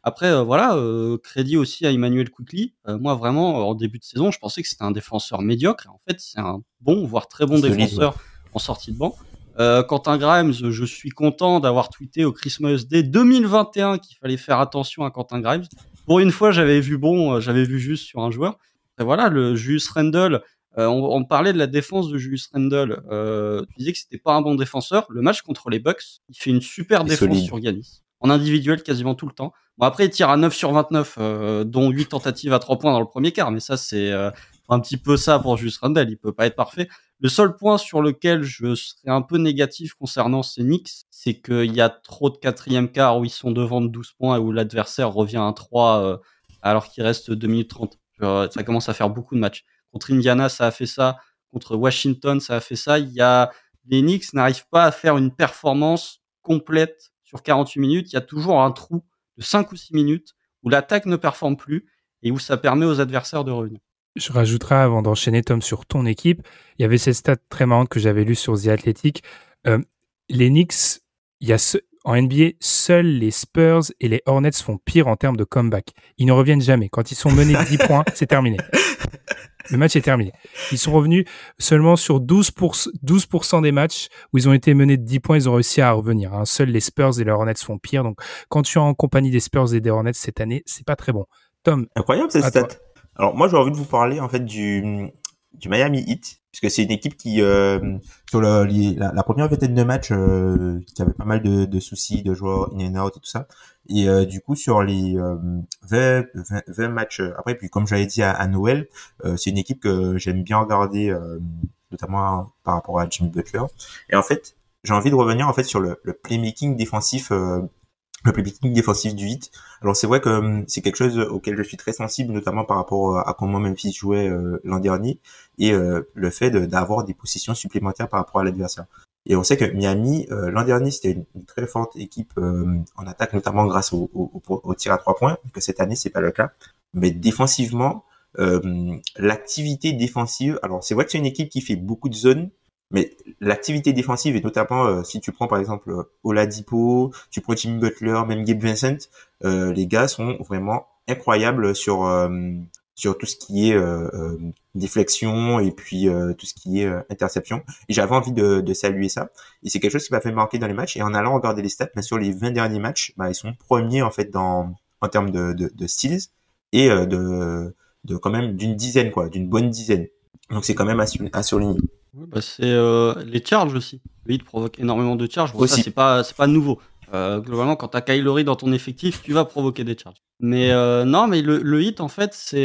Après, crédit aussi à Emmanuel Quickley. Moi, vraiment, en début de saison, je pensais que c'était un défenseur médiocre. En fait, c'est un bon, voire très bon défenseur en sortie de banc. Quentin Grimes, je suis content d'avoir tweeté au Christmas Day 2021 qu'il fallait faire attention à Quentin Grimes. Pour une fois, j'avais vu juste sur un joueur. Et voilà, le Julius Randle, on parlait de la défense de Julius Randle. Tu disais que c'était pas un bon défenseur. Le match contre les Bucks, il fait une super défense sur Giannis. En individuel quasiment tout le temps. Bon, après, il tire à 9 sur 29, dont 8 tentatives à 3 points dans le premier quart. Mais ça, c'est un petit peu ça pour Julius Randle. Il peut pas être parfait. Le seul point sur lequel je serais un peu négatif concernant ces Knicks, c'est qu'il y a trop de quatrième quart où ils sont devant de 12 points et où l'adversaire revient à 3 alors qu'il reste 2 minutes 30. Ça commence à faire beaucoup de matchs. Contre Indiana, ça a fait ça. Contre Washington, ça a fait ça. Les Knicks n'arrivent pas à faire une performance complète sur 48 minutes. Il y a toujours un trou de 5 ou 6 minutes où l'attaque ne performe plus et où ça permet aux adversaires de revenir. Je rajouterai avant d'enchaîner, Tom, sur ton équipe. Il y avait cette stat très marrante que j'avais lue sur The Athletic. Les Knicks, en NBA, seuls les Spurs et les Hornets font pire en termes de comeback. Ils ne reviennent jamais. Quand ils sont menés de 10 points, c'est terminé. Le match est terminé. Ils sont revenus seulement sur 12% des matchs où ils ont été menés de 10 points, ils ont réussi à revenir. Seuls les Spurs et les Hornets font pire. Donc, quand tu es en compagnie des Spurs et des Hornets cette année, c'est pas très bon. Tom. Incroyable cette stat. Alors, moi, j'ai envie de vous parler, en fait, du Miami Heat, puisque c'est une équipe qui, sur la première vingtaine de matchs, qui avait pas mal de soucis de joueurs in and out et tout ça. Et du coup, sur les 20 matchs après, puis comme j'avais dit à Noël, c'est une équipe que j'aime bien regarder, notamment par rapport à Jimmy Butler. Et en fait, j'ai envie de revenir en fait sur le playmaking défensif. Le playmaking défensif du Heat. Alors c'est vrai que c'est quelque chose auquel je suis très sensible, notamment par rapport à comment Memphis jouait l'an dernier et le fait d'avoir des possessions supplémentaires par rapport à l'adversaire. Et on sait que Miami, l'an dernier, c'était une très forte équipe en attaque, notamment grâce au tir à 3 points, que cette année, c'est pas le cas. Mais défensivement, l'activité défensive, alors c'est vrai que c'est une équipe qui fait beaucoup de zones, mais l'activité défensive, et notamment si tu prends par exemple Oladipo, tu prends Jimmy Butler, même Gabe Vincent, les gars sont vraiment incroyables sur tout ce qui est déflexion et puis tout ce qui est interception. Et j'avais envie de saluer ça. Et c'est quelque chose qui m'a fait marquer dans les matchs. Et en allant regarder les stats, sur les 20 derniers matchs, ils sont premiers en fait en termes de steals et de quand même d'une dizaine, d'une bonne dizaine. Donc c'est quand même à surligner. C'est les charges aussi. Le Heat provoque énormément de charges. Bon, ça c'est pas nouveau. Globalement, quand t'as Kyle Lowry dans ton effectif, tu vas provoquer des charges. Mais non, mais le Heat en fait, c'est.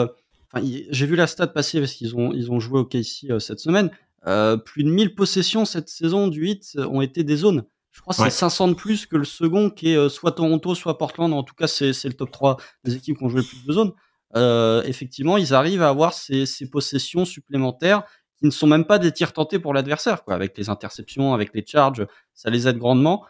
J'ai vu la stat passer parce qu'ils ont joué au KC cette semaine. Plus de 1000 possessions cette saison du Heat ont été des zones. Je crois que c'est 500 de plus que le second qui est soit Toronto, soit Portland. En tout cas, c'est le top 3 des équipes qui ont joué le plus de zones. Effectivement, ils arrivent à avoir ces possessions supplémentaires qui ne sont même pas des tirs tentés pour l'adversaire, avec les interceptions, avec les charges, ça les aide grandement.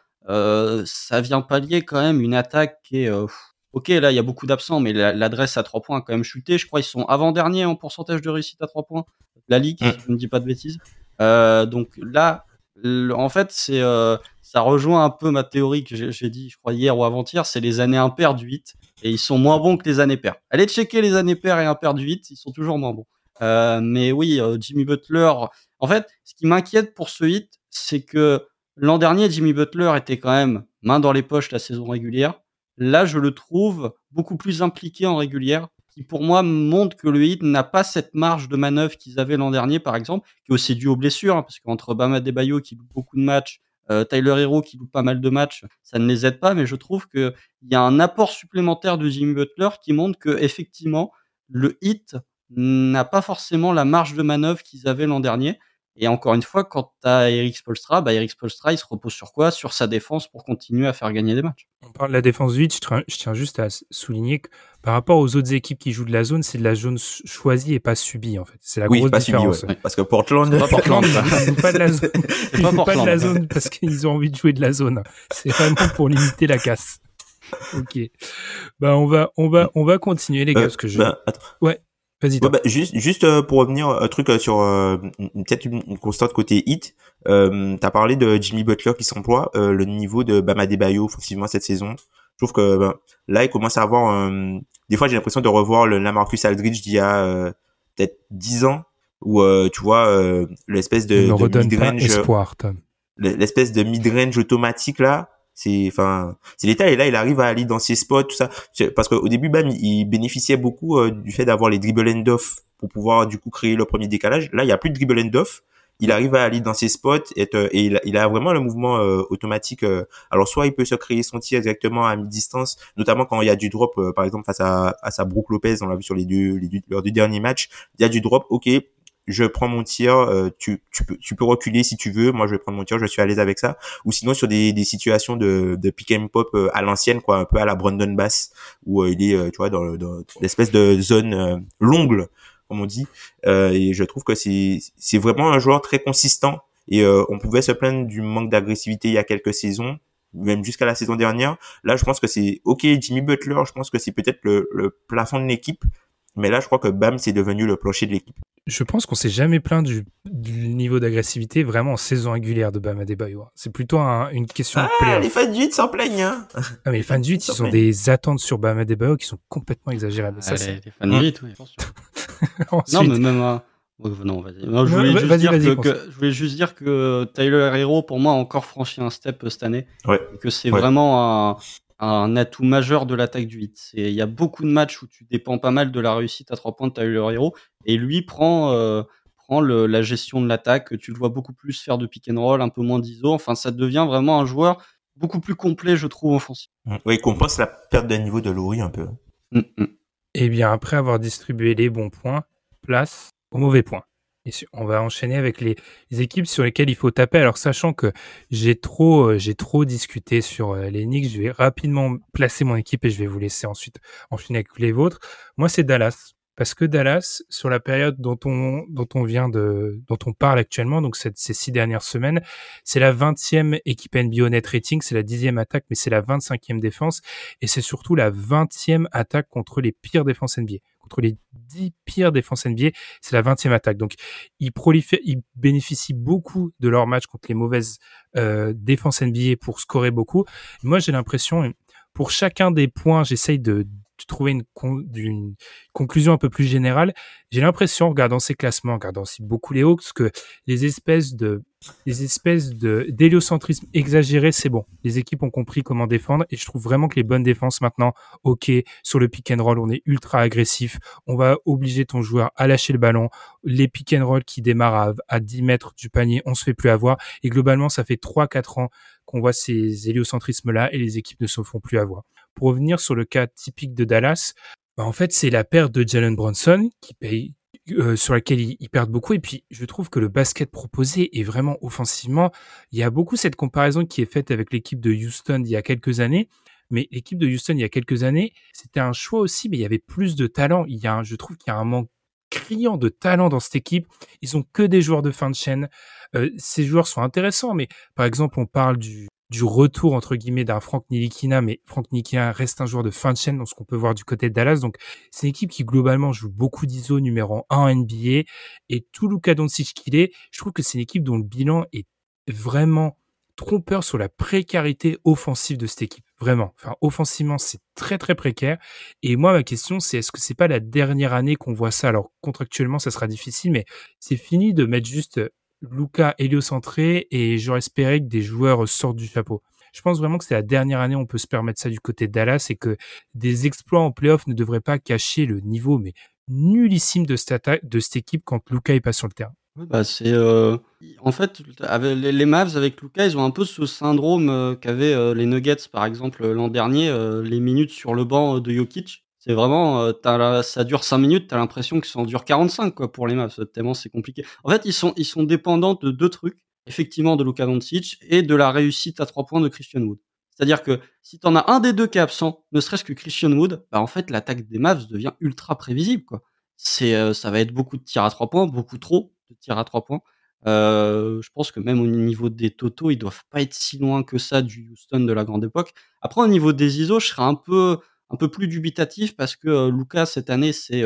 Ça vient pallier quand même une attaque qui est ok, là il y a beaucoup d'absents, mais l'adresse à 3 points a quand même chuté. Je crois qu'ils sont avant-dernier en pourcentage de réussite à 3 points, la ligue, si je ne dis pas de bêtises. Donc là, en fait, ça rejoint un peu ma théorie que j'ai dit, je crois hier ou avant-hier, c'est les années impaires du Heat, et ils sont moins bons que les années paires. Allez checker les années paires et impaires du Heat, ils sont toujours moins bons. Mais oui, Jimmy Butler. En fait, ce qui m'inquiète pour ce Heat, c'est que l'an dernier, Jimmy Butler était quand même main dans les poches la saison régulière. Là, je le trouve beaucoup plus impliqué en régulière, qui pour moi montre que le Heat n'a pas cette marge de manœuvre qu'ils avaient l'an dernier, par exemple, qui est aussi dû aux blessures, parce qu'entre Bam Adebayo qui loupe beaucoup de matchs, Tyler Herro qui loupe pas mal de matchs, ça ne les aide pas. Mais je trouve que il y a un apport supplémentaire de Jimmy Butler qui montre que effectivement le Heat n'a pas forcément la marge de manœuvre qu'ils avaient l'an dernier. Et encore une fois, quand tu as Erik Spoelstra, il se repose sur quoi ? Sur sa défense pour continuer à faire gagner des matchs. On parle de la défense du Heat, je tiens juste à souligner que par rapport aux autres équipes qui jouent de la zone, c'est de la zone choisie et pas subie en fait. C'est la grosse différence. Subi, ouais. Parce que Portland, ils jouent pas de la zone. Ils jouent pas de la zone parce qu'ils ont envie de jouer de la zone. C'est vraiment pour limiter la casse. Ok. On va continuer les gars parce que ouais. Vas-y. Ouais, juste pour revenir un truc sur peut-être une constante côté Heat. T'as parlé de Jimmy Butler qui s'emploie. Le niveau de Bam Adebayo offensivement cette saison, trouve que là, il commence à avoir des fois, j'ai l'impression de revoir le LaMarcus Aldridge d'il y a peut-être 10 ans, où tu vois l'espèce Ne me de redonne pas mid-range, espoir, Tom. l'espèce de mid-range automatique là. C'est l'état, et là il arrive à aller dans ses spots, tout ça, parce qu'au début Bam il bénéficiait beaucoup du fait d'avoir les dribble and off pour pouvoir du coup créer le premier décalage. Là il y a plus de dribble and off, il arrive à aller dans ses spots et il a vraiment le mouvement automatique. Alors soit il peut se créer son tir directement à mi-distance, notamment quand il y a du drop, par exemple face à Brook Lopez, on l'a vu sur leurs deux derniers matchs, il y a du drop, ok, je prends mon tir, tu peux reculer si tu veux, moi je vais prendre mon tir, je suis à l'aise avec ça. Ou sinon sur des situations de pick and pop à l'ancienne, quoi, un peu à la Brandon Bass, où il est tu vois dans l'espèce de zone longue, comme on dit, et je trouve que c'est vraiment un joueur très consistant, et on pouvait se plaindre du manque d'agressivité il y a quelques saisons, même jusqu'à la saison dernière. Là je pense que c'est ok, Jimmy Butler, je pense que c'est peut-être le plafond de l'équipe, mais là je crois que Bam c'est devenu le plancher de l'équipe. Je pense qu'on s'est jamais plaint du niveau d'agressivité vraiment en saison régulière de Bam Adebayo. C'est plutôt une question de playoff. Les fans du 8 s'en plaignent, hein. Ah, mais les fans du 8, ils ont des attentes sur Bam Adebayo qui sont complètement exagérées. Mais ça, les fans du 8, oui, attention. Ensuite... Non, mais même... non, vas-y. Non, je voulais juste dire que Tyler Herro, pour moi, a encore franchi un step cette année. Ouais. Et que c'est vraiment un atout majeur de l'attaque du 8. Il y a beaucoup de matchs où tu dépends pas mal de la réussite à 3 points de Tyler Herro, et lui prend la gestion de l'attaque. Tu le vois beaucoup plus faire de pick and roll, un peu moins d'ISO. Enfin, ça devient vraiment un joueur beaucoup plus complet, je trouve, offensif. Oui, il compense la perte de niveau de Laurie un peu. Et bien, après avoir distribué les bons points, place aux mauvais points. Et on va enchaîner avec les équipes sur lesquelles il faut taper. Alors, sachant que j'ai trop discuté sur les Knicks, je vais rapidement placer mon équipe et je vais vous laisser ensuite enchaîner avec les vôtres. Moi, c'est Dallas. Parce que Dallas, sur la période dont on parle actuellement, donc ces 6 dernières semaines, c'est la 20e équipe NBA net rating, c'est la 10e attaque, mais c'est la 25e défense, et c'est surtout la 20e attaque contre les pires défenses NBA. Contre les 10 pires défenses NBA, c'est la 20e attaque. Donc, ils bénéficient beaucoup de leur match contre les mauvaises défenses NBA pour scorer beaucoup. Moi, j'ai l'impression, pour chacun des points, j'essaye de trouver une conclusion un peu plus générale. J'ai l'impression, en regardant ces classements, en regardant aussi beaucoup les Hawks, que les espèces d'héliocentrisme exagéré, c'est bon. Les équipes ont compris comment défendre, et je trouve vraiment que les bonnes défenses maintenant, ok, sur le pick and roll, on est ultra agressif, on va obliger ton joueur à lâcher le ballon, les pick and roll qui démarrent à 10 mètres du panier, on se fait plus avoir, et globalement, ça fait 3-4 ans qu'on voit ces héliocentrismes-là, et les équipes ne se font plus avoir. Pour revenir sur le cas typique de Dallas, en fait, c'est la perte de Jalen Brunson qui paye, sur laquelle ils perdent beaucoup. Et puis, je trouve que le basket proposé est vraiment offensivement. Il y a beaucoup cette comparaison qui est faite avec l'équipe de Houston il y a quelques années. Mais l'équipe de Houston il y a quelques années, c'était un choix aussi, mais il y avait plus de talent. Je trouve qu'il y a un manque criant de talent dans cette équipe. Ils ont que des joueurs de fin de chaîne. Ces joueurs sont intéressants, mais par exemple, on parle du retour, entre guillemets, d'un Frank Ntilikina, mais Frank Ntilikina reste un joueur de fin de chaîne dans ce qu'on peut voir du côté de Dallas. Donc, c'est une équipe qui, globalement, joue beaucoup d'ISO, numéro 1 en NBA. Et tout Luka Doncic qu'il est, je trouve que c'est une équipe dont le bilan est vraiment trompeur sur la précarité offensive de cette équipe. Vraiment. Enfin, offensivement, c'est très, très précaire. Et moi, ma question, c'est est-ce que c'est pas la dernière année qu'on voit ça? Alors, contractuellement, ça sera difficile, mais c'est fini de mettre juste Luka héliocentré, et j'aurais espéré que des joueurs sortent du chapeau. Je pense vraiment que c'est la dernière année où on peut se permettre ça du côté de Dallas, et que des exploits en playoff ne devraient pas cacher le niveau mais nullissime de cette équipe quand Luka est pas sur le terrain. Bah c'est en fait avec les Mavs avec Luka, ils ont un peu ce syndrome qu'avaient les Nuggets par exemple l'an dernier, les minutes sur le banc de Jokic. C'est vraiment ça dure 5 minutes, t'as l'impression que ça en dure 45 quoi pour les Mavs, tellement c'est compliqué. En fait, ils sont dépendants de 2 trucs, effectivement de Luka Doncic et de la réussite à 3 points de Christian Wood. C'est-à-dire que si t'en as un des deux qui est absent, ne serait-ce que Christian Wood, bah en fait l'attaque des Mavs devient ultra prévisible quoi. Ça va être beaucoup de tirs à 3 points, beaucoup trop de tirs à 3 points. Je pense que même au niveau des totaux, ils doivent pas être si loin que ça du Houston de la grande époque. Après, au niveau des ISO, je serais un peu plus dubitatif parce que Luka cette année c'est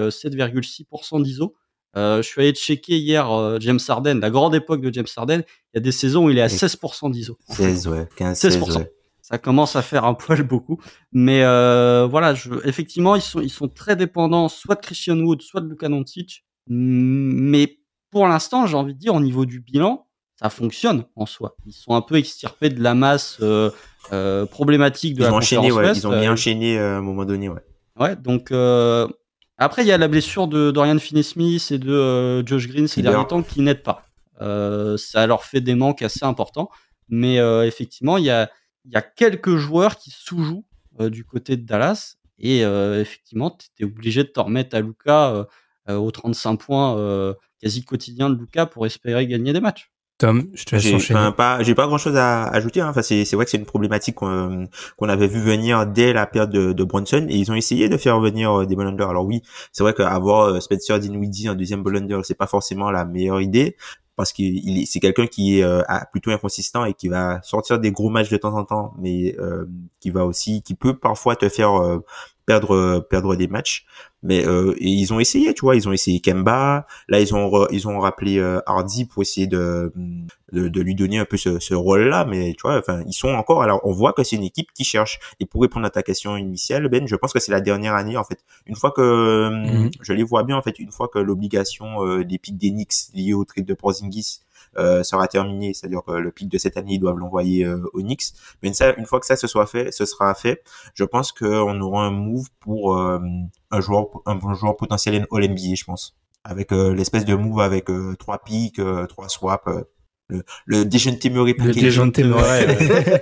7,6% d'ISO. Je suis allé checker hier James Harden, la grande époque de James Harden. Il y a des saisons où il est à 16% d'ISO. 16, ouais, 15, 16%. 16, ouais. Ça commence à faire un poil beaucoup. Mais voilà, effectivement, ils sont très dépendants soit de Christian Wood, soit de Luka Doncic. Mais pour l'instant, j'ai envie de dire, au niveau du bilan, ça fonctionne en soi. Ils sont un peu extirpés de la masse problématique de Ils la ont enchaîné, conférence Ouest. Ils ont bien enchaîné à un moment donné, ouais. Ouais, donc après il y a la blessure de Dorian Finney-Smith et de Josh Green ces derniers temps qui n'aident pas. Ça leur fait des manques assez importants, mais effectivement il y a quelques joueurs qui sous-jouent du côté de Dallas et effectivement tu étais obligé de te remettre à Luka aux 35 points quasi quotidiens de Luka pour espérer gagner des matchs. Tom, je te laisse enchaîner. J'ai pas grand chose à ajouter, hein. Enfin, c'est vrai que c'est une problématique qu'on avait vu venir dès la perte de Brunson, et ils ont essayé de faire venir des ball handlers. Alors oui, c'est vrai qu'avoir Spencer Dinwiddie en deuxième ball handler, c'est pas forcément la meilleure idée, parce c'est quelqu'un qui est plutôt inconsistant et qui va sortir des gros matchs de temps en temps, mais qui peut parfois te faire perdre des matchs. Mais et ils ont essayé, tu vois, ils ont essayé Kemba. Là, ils ont rappelé Hardy pour essayer de lui donner un peu ce rôle-là. Mais tu vois, enfin, ils sont encore. Alors, on voit que c'est une équipe qui cherche. Et pour répondre à ta question initiale, Ben, je pense que c'est la dernière année en fait. Une fois que je les vois bien en fait, une fois que l'obligation des pics des Knicks liés au trade de Porzingis sera terminé, c'est-à-dire que le pic de cette année, ils doivent l'envoyer aux Knicks. Mais une fois que ça ce sera fait, je pense qu'on aura un move pour un joueur potentiel All-NBA, je pense. Avec l'espèce de move avec 3 picks, 3 swaps, le Dejounte Murray package. Le Dejounte Murray.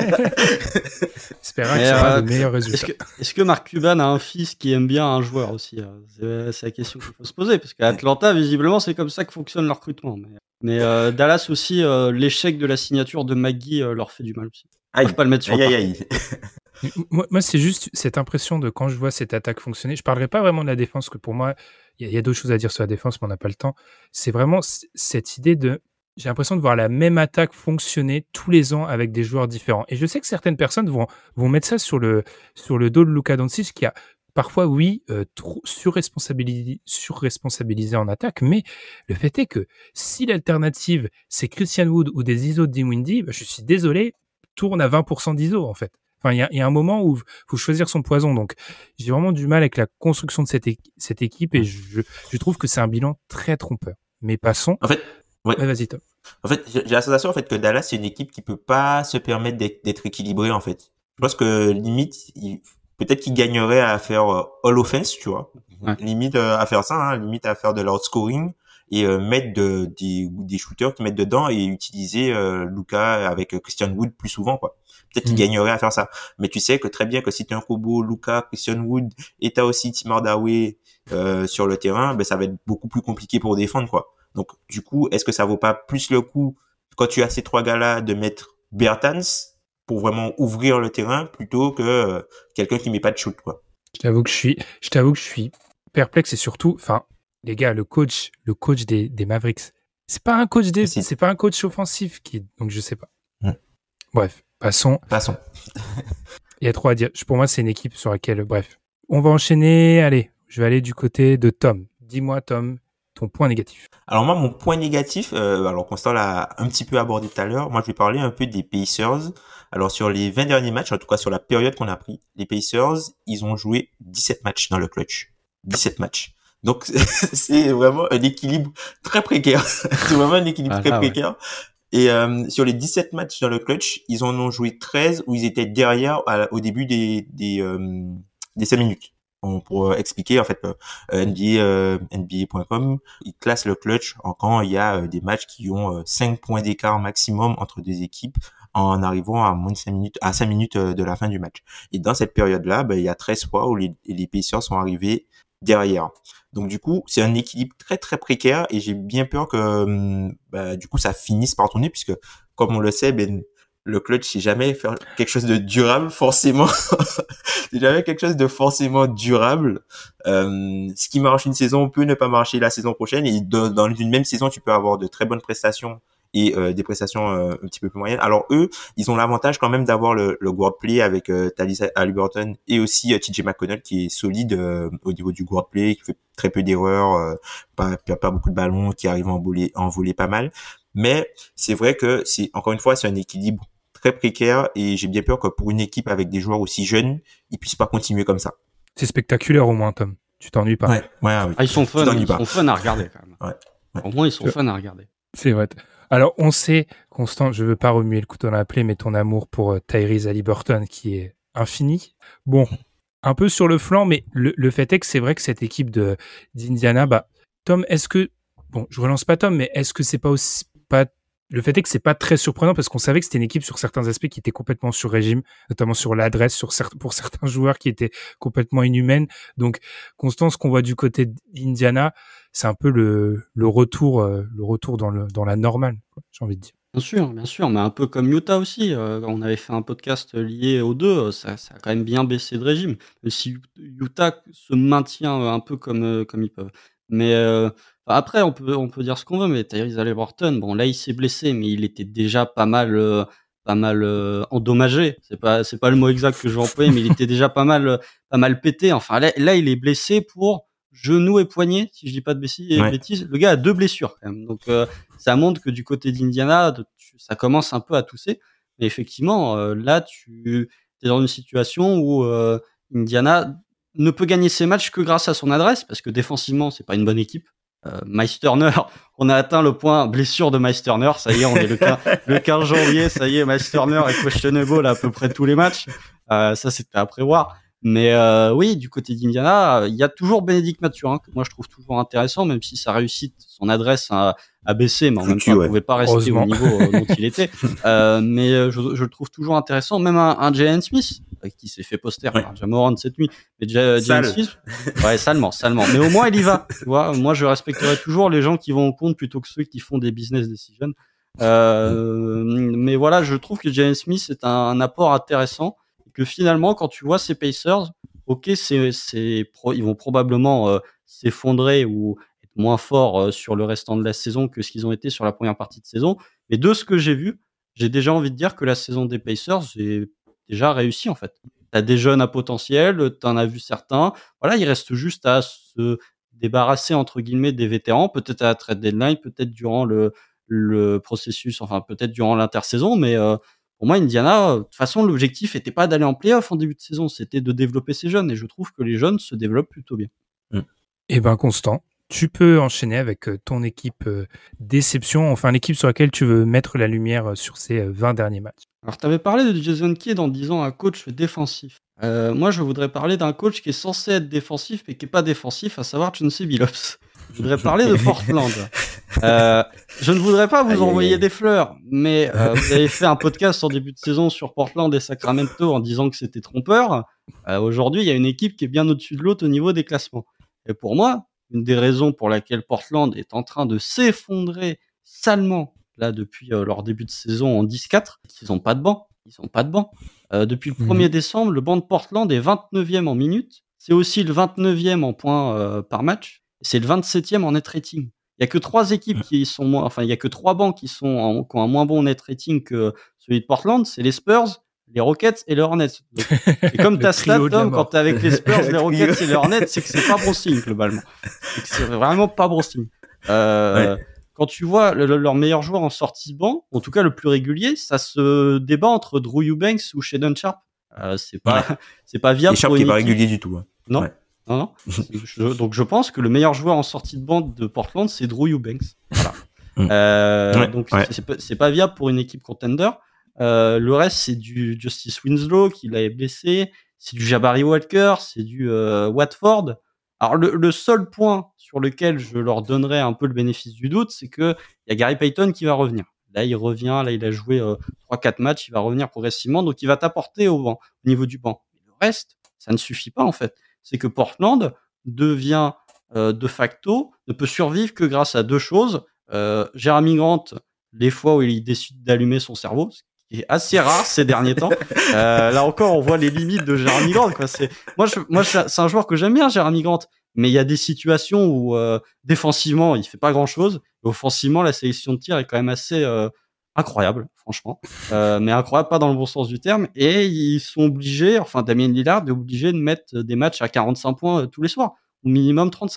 Espérons que ça aura de meilleurs résultats. Est-ce que Mark Cuban a un fils qui aime bien un joueur aussi? C'est la question qu'il faut se poser, parce qu'à Atlanta, visiblement, c'est comme ça que fonctionne le recrutement. Mais Dallas aussi, l'échec de la signature de McGee leur fait du mal aussi. Ils peuvent pas le mettre sur le parquet. Moi, c'est juste cette impression de quand je vois cette attaque fonctionner. Je parlerai pas vraiment de la défense, que pour moi, il y a d'autres choses à dire sur la défense, mais on n'a pas le temps. C'est vraiment cette idée j'ai l'impression de voir la même attaque fonctionner tous les ans avec des joueurs différents. Et je sais que certaines personnes vont mettre ça sur le dos de Luka Doncic, qui a parfois, oui, trop surresponsabilisé en attaque, mais le fait est que si l'alternative, c'est Christian Wood ou des ISO de Dinwiddie, je suis désolé, tourne à 20% d'ISO, en fait. Enfin, il y a un moment où faut choisir son poison. Donc, j'ai vraiment du mal avec la construction de cette équipe, et je trouve que c'est un bilan très trompeur. Mais passons. En fait, ouais. Vas-y, Tom. En fait, j'ai la sensation en fait que Dallas c'est une équipe qui peut pas se permettre d'être équilibrée en fait. Je pense que limite peut-être qu'ils gagneraient à faire all offense, tu vois. Ouais. Limite à faire ça, hein, limite à faire de l'outscoring et mettre des shooters qui mettent dedans et utiliser Luka avec Christian Wood plus souvent, quoi. Peut-être qu'ils gagneraient à faire ça. Mais tu sais que très bien que si tu as un combo Luka, Christian Wood et t'as aussi Tim Hardaway sur le terrain, ben ça va être beaucoup plus compliqué pour défendre, quoi. Donc, du coup, est-ce que ça vaut pas plus le coup, quand tu as ces 3 gars-là, de mettre Bertans pour vraiment ouvrir le terrain plutôt que quelqu'un qui met pas de shoot, quoi? Je t'avoue que je suis perplexe, et surtout, enfin, les gars, le coach des Mavericks, c'est pas un coach offensif donc je sais pas. Bref, passons. Il y a trop à dire. Pour moi, c'est une équipe sur laquelle, bref. On va enchaîner. Allez, je vais aller du côté de Tom. Dis-moi, Tom, ton point négatif. Alors moi, mon point négatif, alors Constant l'a un petit peu abordé tout à l'heure, moi je vais parler un peu des Pacers. Alors sur les 20 derniers matchs, en tout cas sur la période qu'on a pris, les Pacers, ils ont joué 17 matchs dans le clutch. 17 matchs. Donc c'est vraiment un équilibre très précaire. C'est vraiment un équilibre très précaire. Et sur les 17 matchs dans le clutch, ils en ont joué 13 où ils étaient derrière au début des 5 minutes. Pour expliquer, en fait, NBA.com, ils classent le clutch quand il y a des matchs qui ont 5 points d'écart maximum entre deux équipes en arrivant à moins de 5 minutes, à 5 minutes de la fin du match. Et dans cette période-là, il y a 13 fois où les Pacers sont arrivés derrière. Donc du coup, c'est un équilibre très très précaire et j'ai bien peur que du coup ça finisse par tourner, puisque comme on le sait, le clutch, c'est jamais faire quelque chose de durable, forcément. C'est jamais quelque chose de forcément durable. Ce qui marche une saison peut ne pas marcher la saison prochaine, et dans une même saison, tu peux avoir de très bonnes prestations et des prestations un petit peu plus moyennes. Alors eux, ils ont l'avantage quand même d'avoir le guard play avec Thalys Haliburton et aussi TJ McConnell, qui est solide au niveau du guard play, qui fait très peu d'erreurs, pas beaucoup de ballons, qui arrive à en voler pas mal. Mais c'est vrai que encore une fois, c'est un équilibre très précaire et j'ai bien peur que pour une équipe avec des joueurs aussi jeunes, ils puissent pas continuer comme ça. C'est spectaculaire au moins, Tom. Tu t'ennuies pas. Ouais. Ah, ils sont fun à regarder quand même. Ouais. Au moins, ils sont fun à regarder. C'est vrai. Alors, on sait, Constant, je veux pas remuer le couteau dans la plaie, mais ton amour pour Tyrese Haliburton qui est infini. Bon, un peu sur le flanc, mais le fait est que c'est vrai que cette équipe d'Indiana, Tom, est-ce que, bon, je relance pas Tom, mais est-ce que c'est pas aussi, le fait est que c'est pas très surprenant parce qu'on savait que c'était une équipe sur certains aspects qui était complètement sur régime, notamment sur l'adresse, pour certains joueurs qui étaient complètement inhumaines. Donc, Constant, ce qu'on voit du côté d'Indiana, c'est un peu le retour dans la normale, quoi, j'ai envie de dire. Bien sûr, mais un peu comme Utah aussi. On avait fait un podcast lié aux deux, ça a quand même bien baissé de régime. Même si Utah se maintient un peu comme ils peuvent. Mais après, on peut dire ce qu'on veut, mais Tyrese Haliburton, bon là il s'est blessé, mais il était déjà pas mal endommagé. C'est pas le mot exact que je vais employer, mais il était déjà pas mal pété. Enfin là il est blessé pour genou et poignet, si je dis pas de bêtises. Le gars a 2 blessures quand même. Donc ça montre que du côté d'Indiana, ça commence un peu à tousser. Mais effectivement, là tu es dans une situation où Indiana ne peut gagner ses matchs que grâce à son adresse, parce que défensivement, c'est pas une bonne équipe. Miles Turner, on a atteint le point blessure de Miles Turner. Ça y est, on est le 15 janvier. Ça y est, Miles Turner est questionable à peu près tous les matchs. Ça, c'était à prévoir. Mais oui, du côté d'Indiana, il y a toujours Bénédicte Mathurin, que moi je trouve toujours intéressant, même si sa réussite, son adresse a baissé, mais en même temps, il ne pouvait pas rester au niveau dont il était. Mais je le trouve toujours intéressant. Même un Jalen Smith, qui s'est fait poster par Ja Morant cette nuit. Mais Jalen Smith, salement. Mais au moins, il y va. Tu vois, moi, je respecterai toujours les gens qui vont au compte plutôt que ceux qui font des business decisions. Mais voilà, je trouve que Jalen Smith est un apport intéressant. Que finalement, quand tu vois ces Pacers, ok, ils vont probablement s'effondrer ou être moins forts sur le restant de la saison que ce qu'ils ont été sur la première partie de saison. Mais de ce que j'ai vu, j'ai déjà envie de dire que la saison des Pacers est déjà réussie en fait. T'as des jeunes à potentiel, t'en as vu certains. Voilà, il reste juste à se débarrasser entre guillemets des vétérans, peut-être à la trade deadline, peut-être durant le processus, enfin peut-être durant l'intersaison, mais pour moi, Indiana, de toute façon, l'objectif n'était pas d'aller en play-off en début de saison, c'était de développer ces jeunes. Et je trouve que les jeunes se développent plutôt bien. Eh ben, Constant, tu peux enchaîner avec ton équipe déception, enfin l'équipe sur laquelle tu veux mettre la lumière sur ces 20 derniers matchs. Alors, tu avais parlé de Jason Kidd en disant un coach défensif. Moi, je voudrais parler d'un coach qui est censé être défensif mais qui n'est pas défensif, à savoir Chauncey Billups. Je voudrais parler de Portland. Je ne voudrais pas vous envoyer des fleurs, mais vous avez fait un podcast en début de saison sur Portland et Sacramento en disant que c'était trompeur. Aujourd'hui, il y a une équipe qui est bien au-dessus de l'autre au niveau des classements. Et pour moi, une des raisons pour laquelle Portland est en train de s'effondrer salement là depuis leur début de saison en 10-4, ils n'ont pas de banc. Depuis le 1er décembre, le banc de Portland est 29e en minutes. C'est aussi le 29e en points par match. C'est le 27e en net rating. Il y a que 3 équipes qui sont moins, enfin, il y a que 3 bancs qui ont un moins bon net rating que celui de Portland. C'est les Spurs, les Rockets et les Hornets. Donc, et comme ta stat, Tom, quand t'es avec les Spurs, les Rockets et les Hornets, c'est que c'est pas bon signe, globalement. C'est vraiment pas bon signe. Quand tu vois leur meilleur joueur en sortie de banc, en tout cas le plus régulier, ça se débat entre Drew Eubanks ou Shaedon Sharpe. C'est pas viable. Et Sharpe qui est pas régulier du tout. Non. Ouais. Non. Donc je pense que le meilleur joueur en sortie de banc de Portland, c'est Drew Eubanks. Voilà. Donc c'est pas viable pour une équipe contender. Le reste, c'est du Justice Winslow qui l'avait blessé, c'est du Jabari Walker, c'est du Watford. Alors le seul point sur lequel je leur donnerais un peu le bénéfice du doute, c'est que il y a Gary Payton qui va revenir. Là, il revient. Là, il a joué 3-4 matchs. Il va revenir progressivement. Donc, il va t'apporter au niveau du banc. Le reste, ça ne suffit pas, en fait. C'est que Portland devient, de facto, ne peut survivre que grâce à 2 choses. Jeremy Grant, les fois où il décide d'allumer son cerveau, ce qui est assez rare ces derniers temps. Là encore, on voit les limites de Jeremy Grant, quoi. Moi, c'est un joueur que j'aime bien, Jeremy Grant. Mais il y a des situations où défensivement, il fait pas grand-chose. Et offensivement, la sélection de tir est quand même assez incroyable, franchement. Mais incroyable, pas dans le bon sens du terme. Et ils sont obligés, enfin Damien Lillard est obligé de mettre des matchs à 45 points tous les soirs, au minimum 35,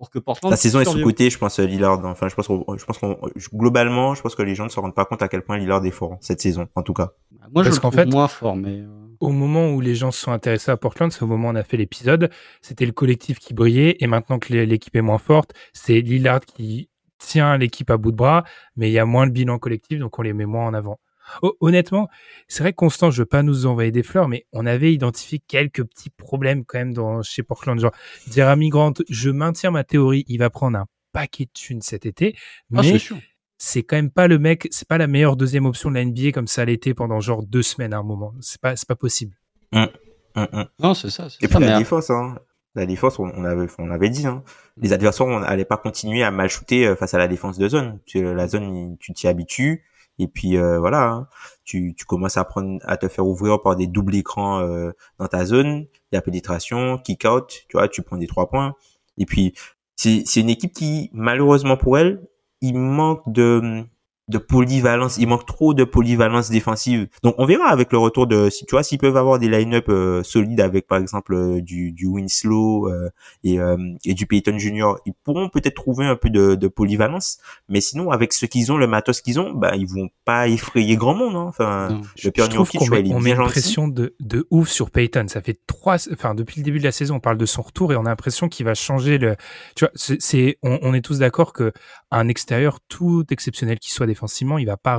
pour que Portland La saison est survive. sous-cotée, je pense, Lillard. Enfin, globalement, je pense que les gens ne se rendent pas compte à quel point Lillard est fort cette saison, en tout cas. Moi, je Parce le qu'en trouve fait, moins fort, mais au moment où les gens se sont intéressés à Portland, c'est au moment où on a fait l'épisode, c'était le collectif qui brillait, et maintenant que l'équipe est moins forte, c'est Lillard qui tient l'équipe à bout de bras, mais il y a moins le bilan collectif, donc on les met moins en avant. Honnêtement, c'est vrai que Constant, je veux pas nous envoyer des fleurs, mais on avait identifié quelques petits problèmes quand même chez Portland. Genre, Jeremy Grant, je maintiens ma théorie, il va prendre un paquet de thunes cet été, c'est mais sûr. c'est quand même pas le mec, c'est pas la meilleure deuxième option de la NBA comme ça l'était pendant genre 2 semaines à un moment. C'est pas possible. Non, c'est ça. Et puis la défense, hein. La défense, on avait dit, hein. Les adversaires, on n'allait pas continuer à mal shooter face à la défense de zone. La zone, tu t'y habitues. Et puis voilà, hein. Tu commences à te faire ouvrir par des doubles écrans dans ta zone, la pénétration, kick out, tu vois, tu prends des 3 points. Et puis c'est une équipe qui, malheureusement pour elle, il manque de polyvalence, il manque trop de polyvalence défensive. Donc on verra avec le retour si tu vois, s'ils peuvent avoir des line-up solides avec par exemple du Winslow et du Payton Jr., ils pourront peut-être trouver un peu de polyvalence, mais sinon avec ce qu'ils ont, le matos qu'ils ont, bah ils vont pas effrayer grand monde, hein. Enfin, je trouve qu'on met une pression de ouf sur Payton. Ça fait depuis le début de la saison, on parle de son retour et on a l'impression qu'il va changer tu vois, on est tous d'accord que un extérieur tout exceptionnel qu'il soit défensivement, il va pas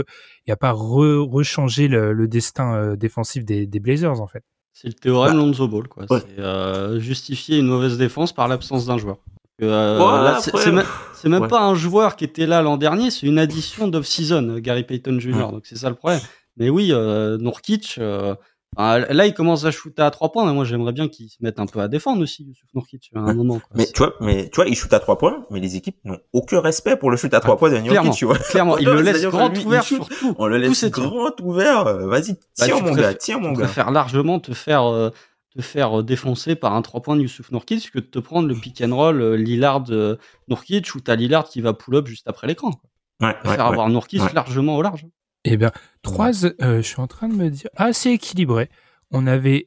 rechanger le destin défensif des Blazers en fait. C'est le théorème Lonzo Ball, quoi. Ouais. C'est justifier une mauvaise défense par l'absence d'un joueur. Là, c'est même pas un joueur qui était là l'an dernier, c'est une addition d'off-season, Gary Payton Jr. Donc c'est ça le problème. Mais oui, Nurkic, là il commence à shooter à 3 points, mais moi j'aimerais bien qu'il se mette un peu à défendre aussi, Yusuf Nurkic, à un moment. Quoi. Mais tu vois, il shoot à 3 points, mais les équipes n'ont aucun respect pour le shoot à 3 points de Nurkic, tu vois. Clairement, il le laisse grand ouvert sur tout. On le laisse grand ouvert, vas-y, tiens mon gars. Tu préfères largement te faire défoncer par un 3 points de Yusuf Nurkic que de te prendre le pick and roll Lillard Nurkic où t'as Lillard qui va pull up juste après l'écran. Avoir Nurkic largement au large. Eh bien, je suis en train de me dire assez équilibré. On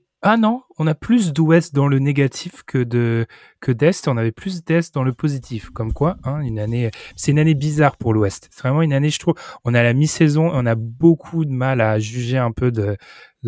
a plus d'Ouest dans le négatif que d'Est. On avait plus d'Est dans le positif. Comme quoi, hein, c'est une année bizarre pour l'Ouest. C'est vraiment une année, je trouve. On a la mi-saison, on a beaucoup de mal à juger un peu de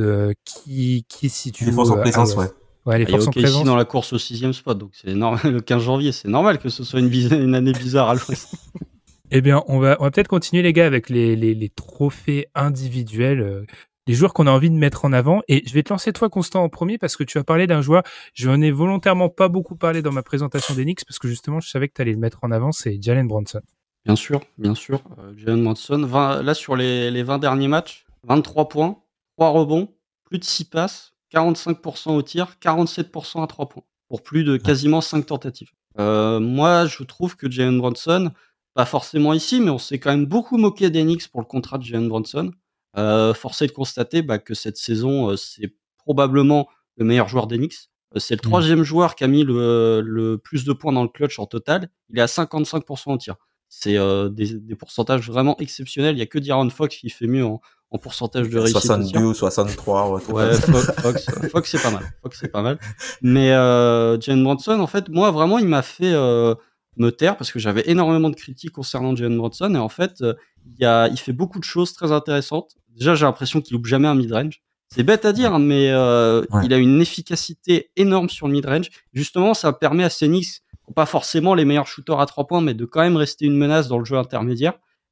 qui se situe. Les forces en présence, Ouais, les forces en présence. Ici dans la course au 6e spot, donc c'est normal. Le 15 janvier, c'est normal que ce soit une année bizarre à l'Ouest. Eh bien, on va peut-être continuer les gars avec les trophées individuels. Les joueurs qu'on a envie de mettre en avant. Et je vais te lancer toi, Constant, en premier, parce que tu as parlé d'un joueur. Je n'en ai volontairement pas beaucoup parlé dans ma présentation des Knicks, parce que justement, je savais que tu allais le mettre en avant, c'est Jalen Brunson. Bien sûr. Jalen Brunson, là, sur les 20 derniers matchs, 23 points, 3 rebonds, plus de 6 passes, 45% au tir, 47% à 3 points, pour plus de quasiment 5 tentatives. Moi, je trouve que Jalen Brunson, pas forcément ici, mais on s'est quand même beaucoup moqué des Knicks pour le contrat de Jalen Brunson. Force est de constater que cette saison, c'est probablement le meilleur joueur des Knicks. C'est le 3e joueur qui a mis le plus de points dans le clutch en total. Il est à 55% au tir. C'est des pourcentages vraiment exceptionnels. Il n'y a que De'Aaron Fox qui fait mieux en pourcentage de réussite. 62 ou 63. Ouais, Fox c'est pas mal. Mais Jalen Brunson, en fait, moi, vraiment, il m'a fait me taire parce que j'avais énormément de critiques concernant Jalen Brunson. Et en fait, il fait beaucoup de choses très intéressantes. Déjà, j'ai l'impression qu'il loupe jamais un mid-range. C'est bête à dire, mais il a une efficacité énorme sur le mid-range. Justement, ça permet à ces Knicks, pas forcément les meilleurs shooters à 3 points, mais de quand même rester une menace dans le jeu intermédiaire.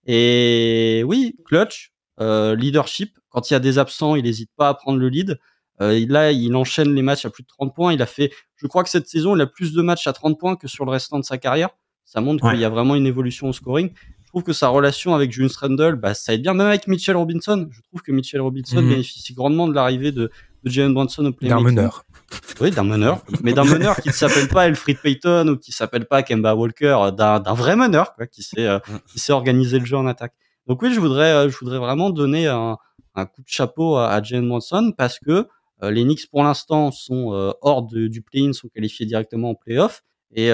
Et oui, clutch, leadership. Quand il y a des absents, il n'hésite pas à prendre le lead. Là, il enchaîne les matchs à plus de 30 points. Je crois que cette saison, il a plus de matchs à 30 points que sur le restant de sa carrière. Ça montre qu'il y a vraiment une évolution au scoring. Je trouve que sa relation avec Julius Randle, ça aide bien, même avec Mitchell Robinson. Je trouve que Mitchell Robinson bénéficie grandement de l'arrivée de Jalen Brunson au playmaking. D'un meneur. Oui, d'un meneur. Mais d'un meneur qui ne s'appelle pas Elfrid Payton ou qui ne s'appelle pas Kemba Walker, d'un vrai meneur, quoi, qui sait organiser le jeu en attaque. Donc oui, je voudrais vraiment donner un coup de chapeau à Jalen Brunson parce que les Knicks, pour l'instant, sont hors du play-in, sont qualifiés directement en play-off. Et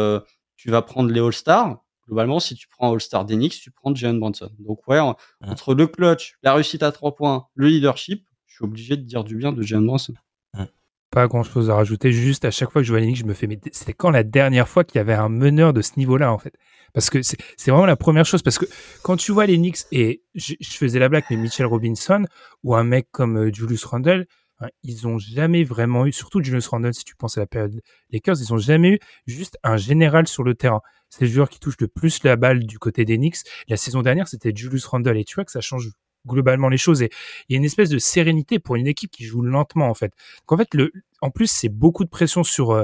tu vas prendre les All-Stars. Globalement, si tu prends All-Star des Knicks, tu prends Jalen Brunson. Donc ouais, entre le clutch, la réussite à 3 points, le leadership, je suis obligé de dire du bien de Jalen Brunson. Pas grand-chose à rajouter. Juste, à chaque fois que je vois les Knicks, je me fais, mais c'était quand la dernière fois qu'il y avait un meneur de ce niveau-là, en fait? Parce que c'est vraiment la première chose. Parce que quand tu vois les Knicks, et je faisais la blague, mais Mitchell Robinson, ou un mec comme Julius Randle, hein, ils ont jamais vraiment eu, surtout Julius Randle, si tu penses à la période Lakers, ils ont jamais eu juste un général sur le terrain. C'est le joueur qui touche le plus la balle du côté des Knicks. La saison dernière, c'était Julius Randle. Et tu vois que ça change globalement les choses. Et il y a une espèce de sérénité pour une équipe qui joue lentement, en fait. Donc, en fait, en plus, c'est beaucoup de pression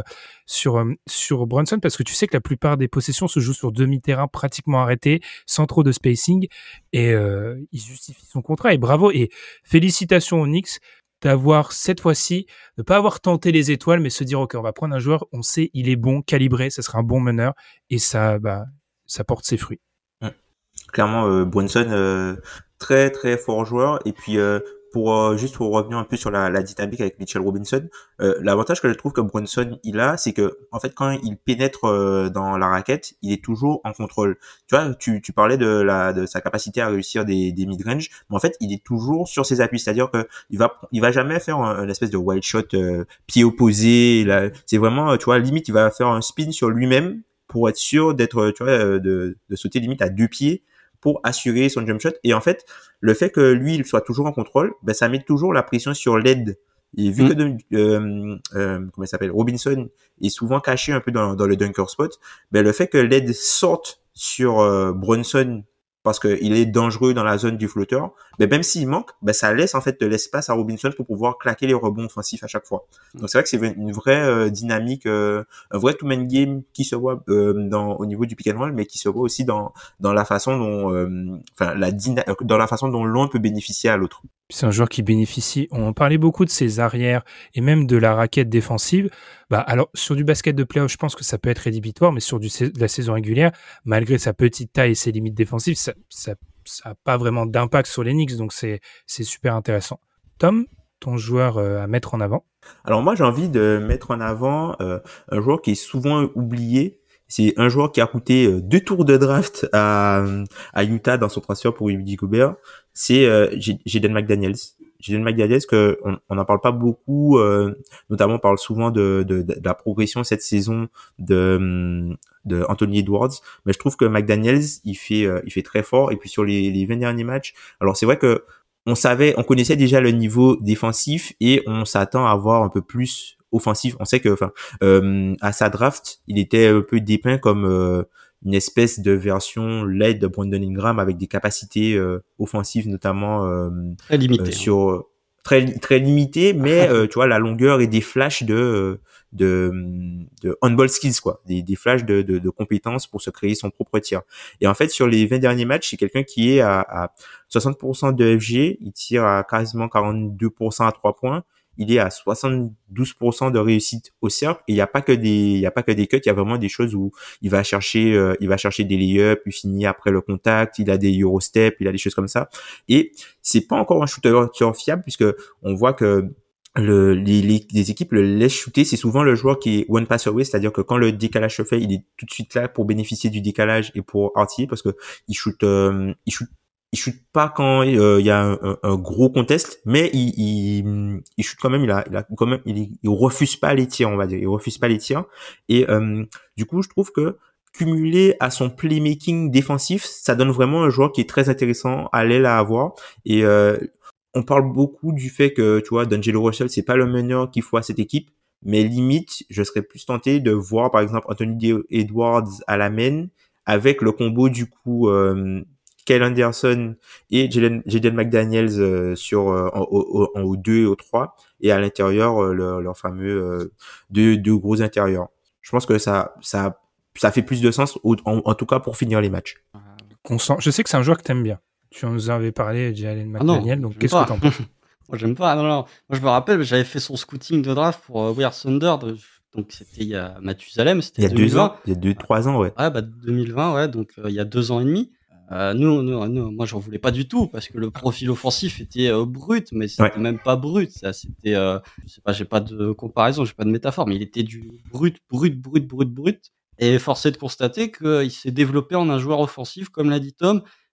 sur Brunson parce que tu sais que la plupart des possessions se jouent sur demi-terrain pratiquement arrêté, sans trop de spacing. Et il justifie son contrat. Et bravo. Et félicitations aux Knicks d'avoir, cette fois-ci, ne pas avoir tenté les étoiles, mais se dire, OK, on va prendre un joueur, on sait, il est bon, calibré, ça sera un bon meneur. Et ça porte ses fruits. Clairement, Brunson, très très fort joueur. Et puis juste pour revenir un peu sur la dynamique avec Mitchell Robinson, l'avantage que je trouve que Brunson il a, c'est que en fait quand il pénètre dans la raquette, il est toujours en contrôle. Tu vois, tu parlais de sa capacité à réussir des mid-range, mais en fait il est toujours sur ses appuis, c'est-à-dire que il va jamais faire une espèce de wild shot pied opposé. Là, c'est vraiment, tu vois, limite il va faire un spin sur lui-même pour être sûr d'être, tu vois, de sauter limite à 2 pieds pour assurer son jump shot. Et en fait, le fait que lui, il soit toujours en contrôle, ben, ça met toujours la pression sur l'aide. Et vu que comment il s'appelle, Robinson est souvent caché un peu dans le dunker spot, ben, le fait que l'aide sorte sur Brunson parce qu'il est dangereux dans la zone du flotteur, ben, même s'il manque, ben, ça laisse en fait de l'espace à Robinson pour pouvoir claquer les rebonds offensifs à chaque fois. Donc c'est vrai que c'est une vraie dynamique, un vrai two-man game qui se voit au niveau du pick and roll, mais qui se voit aussi dans la façon dont, dans la façon dont l'un peut bénéficier à l'autre. C'est un joueur qui bénéficie. On parlait beaucoup de ses arrières et même de la raquette défensive. Alors, sur du basket de playoff, je pense que ça peut être rédhibitoire, mais sur de la saison régulière, malgré sa petite taille et ses limites défensives, ça a pas vraiment d'impact sur les Knicks, donc c'est super intéressant. Tom, ton joueur à mettre en avant? Alors moi, j'ai envie de mettre en avant un joueur qui est souvent oublié. C'est un joueur qui a coûté 2 tours de draft à Utah dans son transfert pour Rudy Gobert. C'est Jaden McDaniels. Jaden McDaniels, que on n'en parle pas beaucoup, notamment on parle souvent de la progression cette saison de Anthony Edwards, mais je trouve que McDaniels il fait très fort. Et puis sur les 20 derniers matchs, alors c'est vrai que on connaissait déjà le niveau défensif et on s'attend à voir un peu plus offensif. On sait que, à sa draft, il était un peu dépeint comme une espèce de version laide de Brandon Ingram avec des capacités offensives notamment très limitées, sur très très limitées, mais tu vois la longueur et des flashs de handball skills, quoi, des flashs de compétences pour se créer son propre tir. Et en fait sur les 20 derniers matchs, c'est quelqu'un qui est à 60% de FG, il tire à quasiment 42% à 3 points. Il est à 72% de réussite au cercle, et il y a pas que des cuts, il y a vraiment des choses où il va chercher des layups, il finit après le contact, il a des Eurostep, il a des choses comme ça. Et c'est pas encore un shooter fiable puisque on voit que les équipes le laissent shooter. C'est souvent le joueur qui est one pass away, c'est-à-dire que quand le décalage se fait, il est tout de suite là pour bénéficier du décalage et pour artiller, parce que il shoot pas quand il y a un gros contest, mais il shoot quand même. Il refuse pas les tirs, on va dire. Il refuse pas les tirs. Et du coup, je trouve que cumulé à son playmaking défensif, ça donne vraiment un joueur qui est très intéressant à l'aile à avoir. Et on parle beaucoup du fait que, tu vois, D'Angelo Russell, c'est pas le meneur qu'il faut à cette équipe, mais limite, je serais plus tenté de voir, par exemple, Anthony Edwards à la main, avec le combo, du coup, Kyle Anderson et Jaden McDaniels au 2 et au 3, et à l'intérieur, leur fameux deux gros intérieurs. Je pense que ça fait plus de sens, en tout cas pour finir les matchs. Je sais que c'est un joueur que t'aimes bien. Tu nous avais parlé, Jalen McDaniel, donc qu'est-ce que t'en penses? Moi, j'aime pas. Non. Moi, je me rappelle, j'avais fait son scouting de draft pour We Are Thunder. Donc, c'était il y a Mathusalem. C'était il y a 2020. 2 ans. Il y a 3 ans, ouais. Ouais, 2020, ouais. Donc, il y a 2 ans et demi. Nous, moi, j'en voulais pas du tout parce que le profil offensif était brut, mais c'était même pas brut. Ça, c'était, je sais pas, j'ai pas de comparaison, j'ai pas de métaphore, mais il était du brut. Et force est de constater qu'il s'est développé en un joueur offensif, comme l'a dit Tom.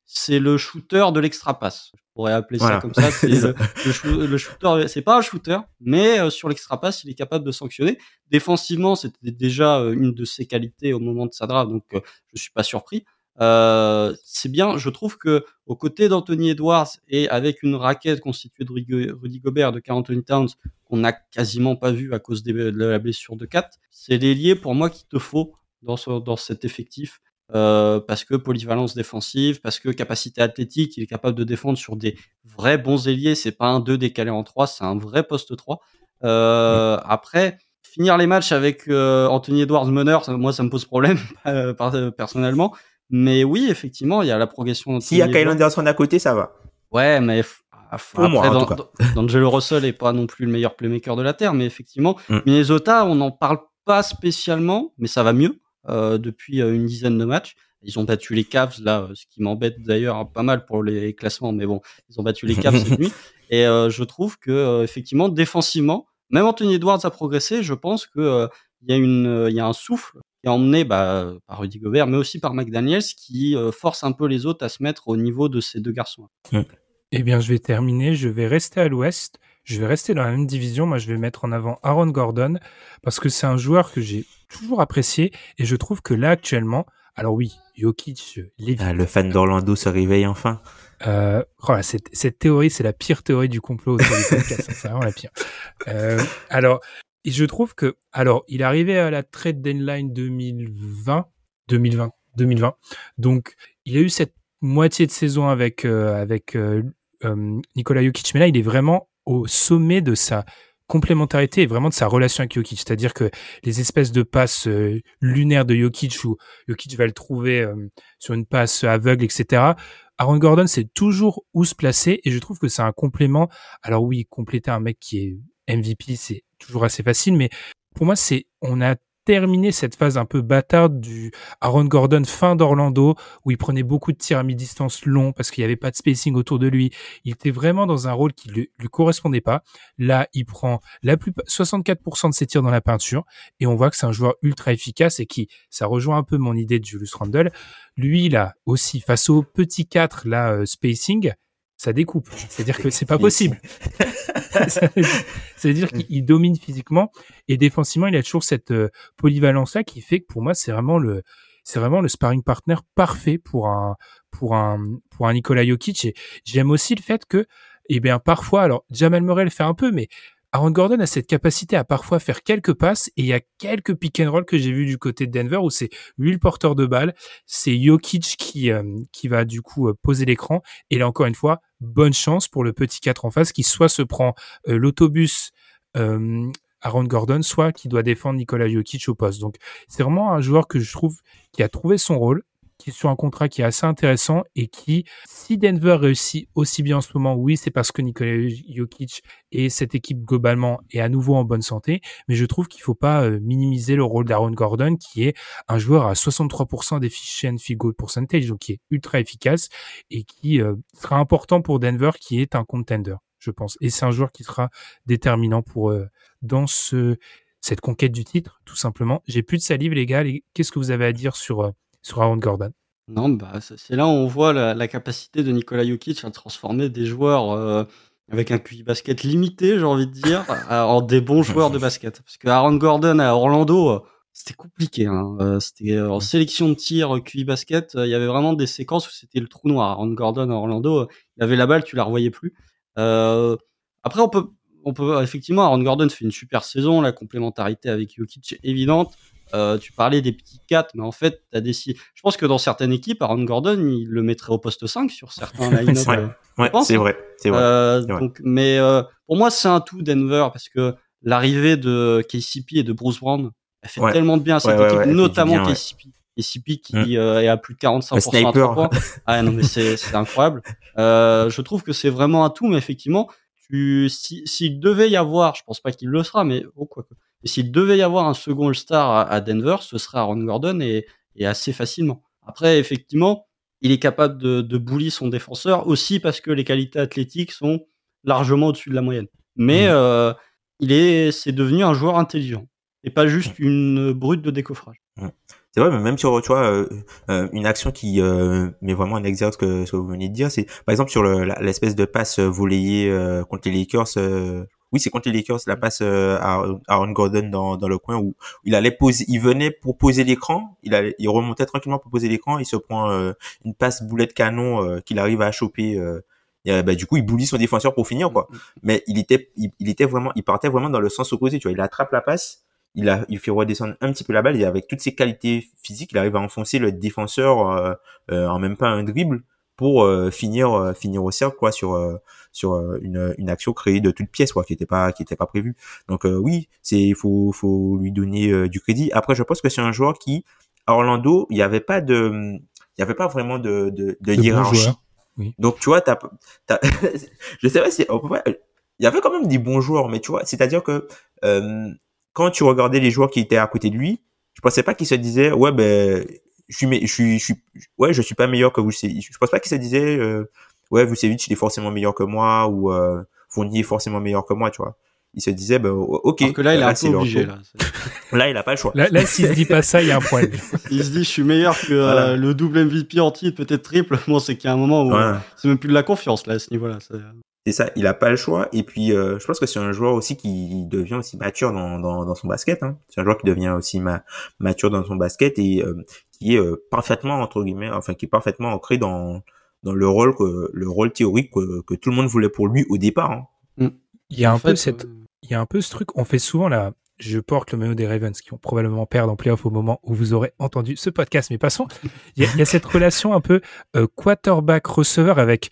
c'est le shooter de l'extra pass. Je pourrais appeler ça comme ça. C'est le shooter. C'est pas un shooter, mais sur l'extra pass, il est capable de sanctionner. Défensivement, c'était déjà une de ses qualités au moment de sa draft, donc je suis pas surpris. C'est bien. Je trouve que aux côtés d'Anthony Edwards et avec une raquette constituée de Rudy Gobert, de Karl Anthony Towns, qu'on n'a quasiment pas vu à cause de la blessure de Kat, c'est l'ailier pour moi qu'il te faut dans cet effectif. Parce que polyvalence défensive, parce que capacité athlétique, il est capable de défendre sur des vrais bons ailiers, c'est pas un 2 décalé en 3, c'est un vrai poste 3. Après, finir les matchs avec Anthony Edwards meneur, moi ça me pose problème personnellement, mais oui, effectivement, il y a la progression. S'il y a Kyle Anderson à côté, ça va. Ouais, mais pour moi, en tout cas. D'Angelo Russell est pas non plus le meilleur playmaker de la Terre, mais effectivement, Minnesota, on n'en parle pas spécialement, mais ça va mieux. Depuis une dizaine de matchs. Ils ont battu les Cavs, là, ce qui m'embête d'ailleurs pas mal pour les classements, mais bon, ils ont battu les Cavs cette nuit. Et je trouve que effectivement, défensivement, même Anthony Edwards a progressé. Je pense que il y a un souffle qui est emmené par Rudy Gobert, mais aussi par McDaniels, qui force un peu les autres à se mettre au niveau de ces deux garçons. Eh bien, je vais terminer. Je vais rester à l'Ouest. Je vais rester dans la même division. Moi, je vais mettre en avant Aaron Gordon parce que c'est un joueur que j'ai toujours apprécié et je trouve que là, actuellement, alors oui, Jokic, le fan d'Orlando se réveille enfin. Cette théorie, c'est la pire théorie du complot autour du podcast. C'est vraiment la pire. Alors, je trouve que, il est arrivé à la trade deadline 2020. Donc, il a eu cette moitié de saison avec Nikola Jokic, mais là, il est vraiment au sommet de sa complémentarité et vraiment de sa relation avec Jokic. C'est-à-dire que les espèces de passes lunaires de Jokic où Jokic va le trouver sur une passe aveugle, etc. Aaron Gordon sait toujours où se placer et je trouve que c'est un complément. Alors oui, compléter un mec qui est MVP, c'est toujours assez facile, mais pour moi, on a terminé cette phase un peu bâtarde du Aaron Gordon fin d'Orlando où il prenait beaucoup de tirs à mi-distance longs parce qu'il n'y avait pas de spacing autour de lui. Il était vraiment dans un rôle qui lui correspondait pas. Là, il prend 64% de ses tirs dans la peinture et on voit que c'est un joueur ultra efficace et ça rejoint un peu mon idée de Julius Randle. Lui, là, aussi, face au petit 4, là, spacing, ça découpe. C'est-à-dire que c'est pas possible. C'est-à-dire qu'il domine physiquement et défensivement, il a toujours cette polyvalence-là qui fait que pour moi, c'est vraiment le sparring partner parfait pour un Nikola Jokic. Et j'aime aussi le fait que, parfois, alors Jamal Murray le fait un peu, mais Aaron Gordon a cette capacité à parfois faire quelques passes et il y a quelques pick and roll que j'ai vu du côté de Denver où c'est lui le porteur de balle, c'est Jokic qui va du coup poser l'écran et là encore une fois, bonne chance pour le petit 4 en face qui soit se prend l'autobus Aaron Gordon, soit qui doit défendre Nikola Jokic au poste. Donc c'est vraiment un joueur que je trouve qui a trouvé son rôle, qui est sur un contrat qui est assez intéressant et qui, si Denver réussit aussi bien en ce moment, oui, c'est parce que Nikola Jokic et cette équipe globalement est à nouveau en bonne santé, mais je trouve qu'il faut pas minimiser le rôle d'Aaron Gordon qui est un joueur à 63% d'efficient field goal percentage, donc qui est ultra efficace et qui sera important pour Denver qui est un contender, je pense. Et c'est un joueur qui sera déterminant pour dans cette conquête du titre, tout simplement. J'ai plus de salive, les gars. Qu'est-ce que vous avez à dire sur Aaron Gordon? Non, c'est là où on voit la capacité de Nikola Jokic à transformer des joueurs avec un QI basket limité, j'ai envie de dire, en des bons joueurs de basket. Parce que Aaron Gordon à Orlando, c'était compliqué. C'était en sélection de tir QI basket, il y avait vraiment des séquences où c'était le trou noir. Aaron Gordon à Orlando, il avait la balle, tu la revoyais plus. Après, on peut effectivement, Aaron Gordon fait une super saison, la complémentarité avec Jokic est évidente. Tu parlais des petits 4, mais en fait, t'as décidé. Je pense que dans certaines équipes, Aaron Gordon, il le mettrait au poste 5 sur certains line-up. C'est vrai. Donc, mais pour moi, c'est un tout Denver parce que l'arrivée de KCP et de Bruce Brown, elle fait tellement de bien à cette équipe, notamment KCP. KCP qui est à plus de 45% à 3 points. Ah non, mais c'est incroyable. Je trouve que c'est vraiment un tout, mais effectivement, s'il devait y avoir, je pense pas qu'il le sera, mais quoique. Et s'il devait y avoir un second All-Star à Denver, ce serait Aaron Gordon et assez facilement. Après, effectivement, il est capable de bully son défenseur aussi parce que les qualités athlétiques sont largement au-dessus de la moyenne. Mais c'est devenu un joueur intelligent et pas juste une brute de décoffrage. C'est vrai, mais même sur, tu vois, une action qui met vraiment un exergue ce que vous venez de dire, c'est par exemple sur l'espèce de passe volleyée contre les Lakers. Oui, c'est contre les Lakers, la passe à Aaron Gordon dans le coin où il allait poser, il venait pour poser l'écran, il remontait tranquillement pour poser l'écran, il se prend une passe boulet de canon qu'il arrive à choper. Du coup, il boulit son défenseur pour finir, quoi. Mais il était vraiment, il partait vraiment dans le sens opposé, tu vois. Il attrape la passe, il fait redescendre un petit peu la balle et avec toutes ses qualités physiques, il arrive à enfoncer le défenseur en même pas un dribble pour finir au cercle, quoi, sur une action créée de toutes pièces, quoi, qui était pas prévue. Donc oui, il faut lui donner du crédit. Après, je pense que c'est un joueur qui à Orlando, il y avait pas vraiment de hiérarchie. Oui. Donc tu vois, je sais pas si il y avait quand même des bons joueurs, mais tu vois, c'est-à-dire que quand tu regardais les joueurs qui étaient à côté de lui, je pensais pas qu'ils se disaient ouais ben je suis pas meilleur que Vucevic. Je pense pas qu'ils se disaient ouais Vucevic il est forcément meilleur que moi ou Fournier est forcément meilleur que moi, tu vois. Il se disait ben ok. Alors que là il est un peu obligé là. Là il a pas le choix. Là s'il se dit pas ça, il y a un problème. Il se dit je suis meilleur que voilà. Le double MVP en titre, peut-être triple. Bon, c'est qu'il y a un moment où c'est même plus de la confiance là à ce niveau-là. C'est ça, il a pas le choix. Et puis, je pense que c'est un joueur aussi qui devient aussi mature dans son basket. Hein. C'est un joueur qui devient aussi mature dans son basket et qui est parfaitement entre guillemets, enfin qui est parfaitement ancré dans le rôle théorique que tout le monde voulait pour lui au départ. Hein. Il y a un peu ce truc. On fait souvent je porte le maillot des Ravens qui vont probablement perdre en playoff au moment où vous aurez entendu ce podcast. Mais passons. Il y a cette relation un peu quarterback-receveur avec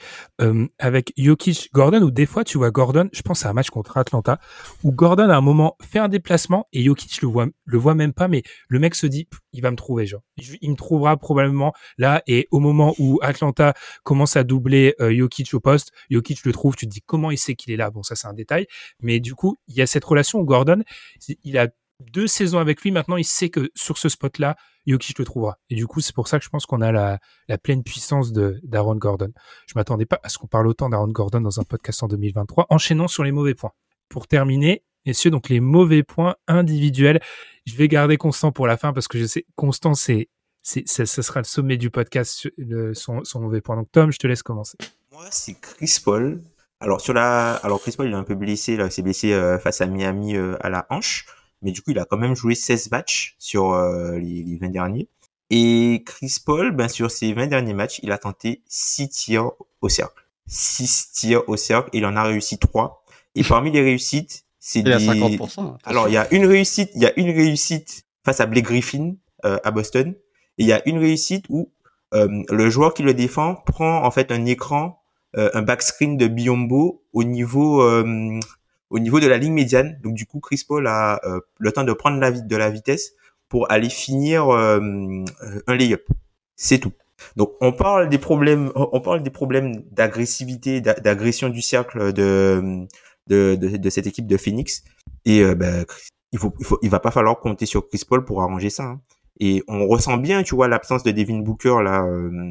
Jokic, Gordon, où des fois tu vois Gordon, je pense à un match contre Atlanta, où Gordon à un moment fait un déplacement et Jokic le voit même pas, mais le mec se dit il va me trouver, genre. Il me trouvera probablement là, et au moment où Atlanta commence à doubler Jokic au poste, Jokic le trouve, tu te dis comment il sait qu'il est là. Bon, ça c'est un détail, mais du coup il y a cette relation où Gordon, il a 2 saisons avec lui, maintenant il sait que sur ce spot-là, Jokic le trouvera. Et du coup, c'est pour ça que je pense qu'on a la pleine puissance d'Aaron Gordon. Je m'attendais pas à ce qu'on parle autant d'Aaron Gordon dans un podcast en 2023. Enchaînons sur les mauvais points. Pour terminer, messieurs, donc les mauvais points individuels. Je vais garder Constant pour la fin parce que je sais, Constant, ce sera le sommet du podcast, son mauvais point. Donc Tom, je te laisse commencer. Moi, c'est Chris Paul. Alors Chris Paul il est un peu blessé là, il s'est blessé face à Miami à la hanche, mais du coup il a quand même joué 16 matchs sur les 20 derniers. Et Chris Paul, ben sur ces 20 derniers matchs, il a tenté 6 tirs au cercle. 6 tirs au cercle, il en a réussi 3. Et parmi les réussites, c'est des 50%. Alors il y a une réussite face à Blake Griffin à Boston, et il y a une réussite où le joueur qui le défend prend en fait un écran, un backscreen de Biyombo au niveau de la ligne médiane. Donc du coup, Chris Paul a le temps de prendre de la vitesse pour aller finir un layup. C'est tout. Donc on parle des problèmes d'agressivité, d'agression du cercle de cette équipe de Phoenix. Et il va pas falloir compter sur Chris Paul pour arranger ça. Hein. Et on ressent bien, tu vois, l'absence de Devin Booker là.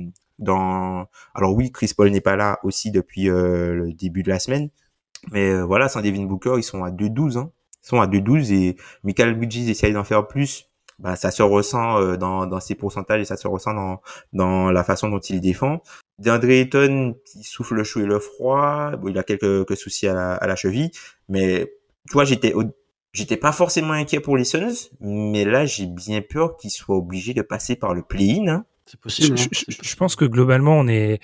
Alors oui, Chris Paul n'est pas là aussi depuis le début de la semaine, mais voilà, sans Devin Booker, ils sont à 2-12, hein. Ils sont à 2-12 et Mikal Bridges essaye d'en faire plus. Bah, ça se ressent dans ses pourcentages et ça se ressent dans la façon dont il défend. DeAndre Ayton, il souffle le chaud et le froid. Bon, il a quelques soucis à la cheville, mais tu vois, j'étais pas forcément inquiet pour les Suns, mais là, j'ai bien peur qu'ils soient obligés de passer par le play-in, hein. C'est possible. Je pense que globalement,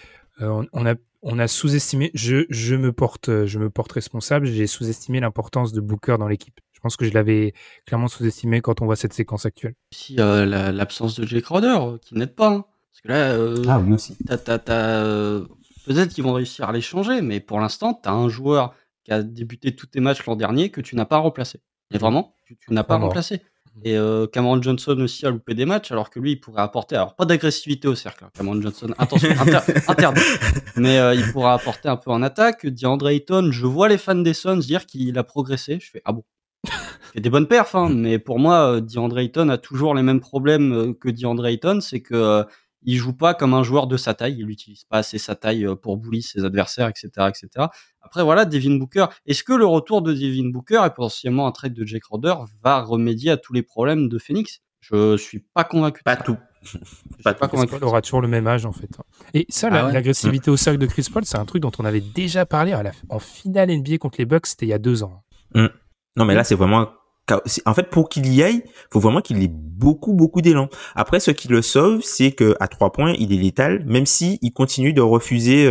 on a sous-estimé. Je me porte responsable. J'ai sous-estimé l'importance de Booker dans l'équipe. Je pense que je l'avais clairement sous-estimé quand on voit cette séquence actuelle. Aussi l'absence de Jay Crowder qui n'aide pas. Hein. Parce que là, oui aussi. Peut-être qu'ils vont réussir à les changer, mais pour l'instant, t'as un joueur qui a débuté tous tes matchs l'an dernier que tu n'as pas remplacé. Et vraiment, tu n'as pas remplacé. Et Cameron Johnson aussi a loupé des matchs, alors que lui, il pourrait apporter, alors pas d'agressivité au cercle, hein. Cameron Johnson, attention, interdit. Mais il pourra apporter un peu en attaque. DeAndre Ayton, je vois les fans des Suns dire qu'il a progressé. Je fais, ah bon. Il fait des bonnes perfs, hein, mais pour moi, DeAndre Ayton a toujours les mêmes problèmes que DeAndre Ayton, c'est que il joue pas comme un joueur de sa taille, il utilise pas assez sa taille pour bully ses adversaires, etc., etc. Après, voilà, Devin Booker. Est-ce que le retour de Devin Booker et potentiellement un trade de Jay Crowder va remédier à tous les problèmes de Phoenix ? Je suis pas convaincu. Pas tout. Pas tout. Chris Paul aura toujours le même âge en fait. Et ça, l'agressivité au cercle de Chris Paul, c'est un truc dont on avait déjà parlé en finale NBA contre les Bucks, c'était il y a 2 ans. Non, mais là, c'est vraiment... En fait, pour qu'il y aille, faut vraiment qu'il ait beaucoup d'élan. Après, ce qui le sauve, c'est que à 3 points, il est létal, même si il continue de refuser,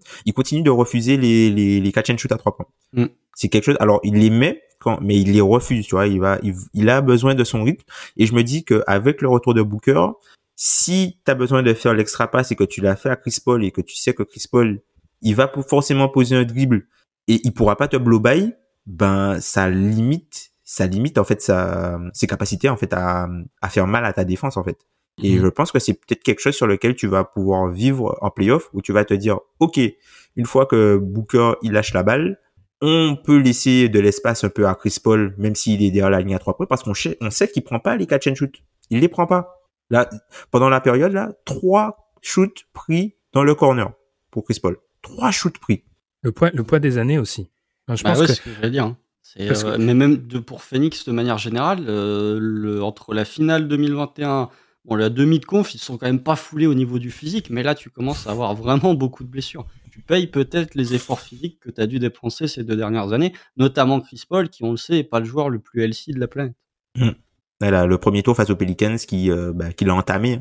les catch and shoot à 3 points. C'est quelque chose. Alors, il les met mais il les refuse. Tu vois, il a besoin de son rythme. Et je me dis que avec le retour de Booker, si t'as besoin de faire l'extra pass et que tu l'as fait à Chris Paul et que tu sais que Chris Paul, il va forcément poser un dribble et il pourra pas te blow by, ben ça limite en fait ses capacités en fait à faire mal à ta défense en fait. Et je pense que c'est peut-être quelque chose sur lequel tu vas pouvoir vivre en playoff, où tu vas te dire OK, une fois que Booker il lâche la balle, on peut laisser de l'espace un peu à Chris Paul même s'il est derrière la ligne à 3 points, parce qu'on sait qu'il prend pas les catch and shoot. Il les prend pas. Là pendant la période là, 3 shoots pris dans le corner pour Chris Paul. 3 shoots pris. Le poids des années aussi. Enfin, je pense c'est ce que je vais dire. Mais même pour Phoenix de manière générale, entre la finale 2021, la demi de conf, ils sont quand même pas foulés au niveau du physique, mais là tu commences à avoir vraiment beaucoup de blessures. Tu payes peut-être les efforts physiques que tu as dû dépenser ces 2 dernières années, notamment Chris Paul, qui on le sait est pas le joueur le plus healthy de la planète. Voilà, le premier tour face aux Pelicans qui l'a entamé.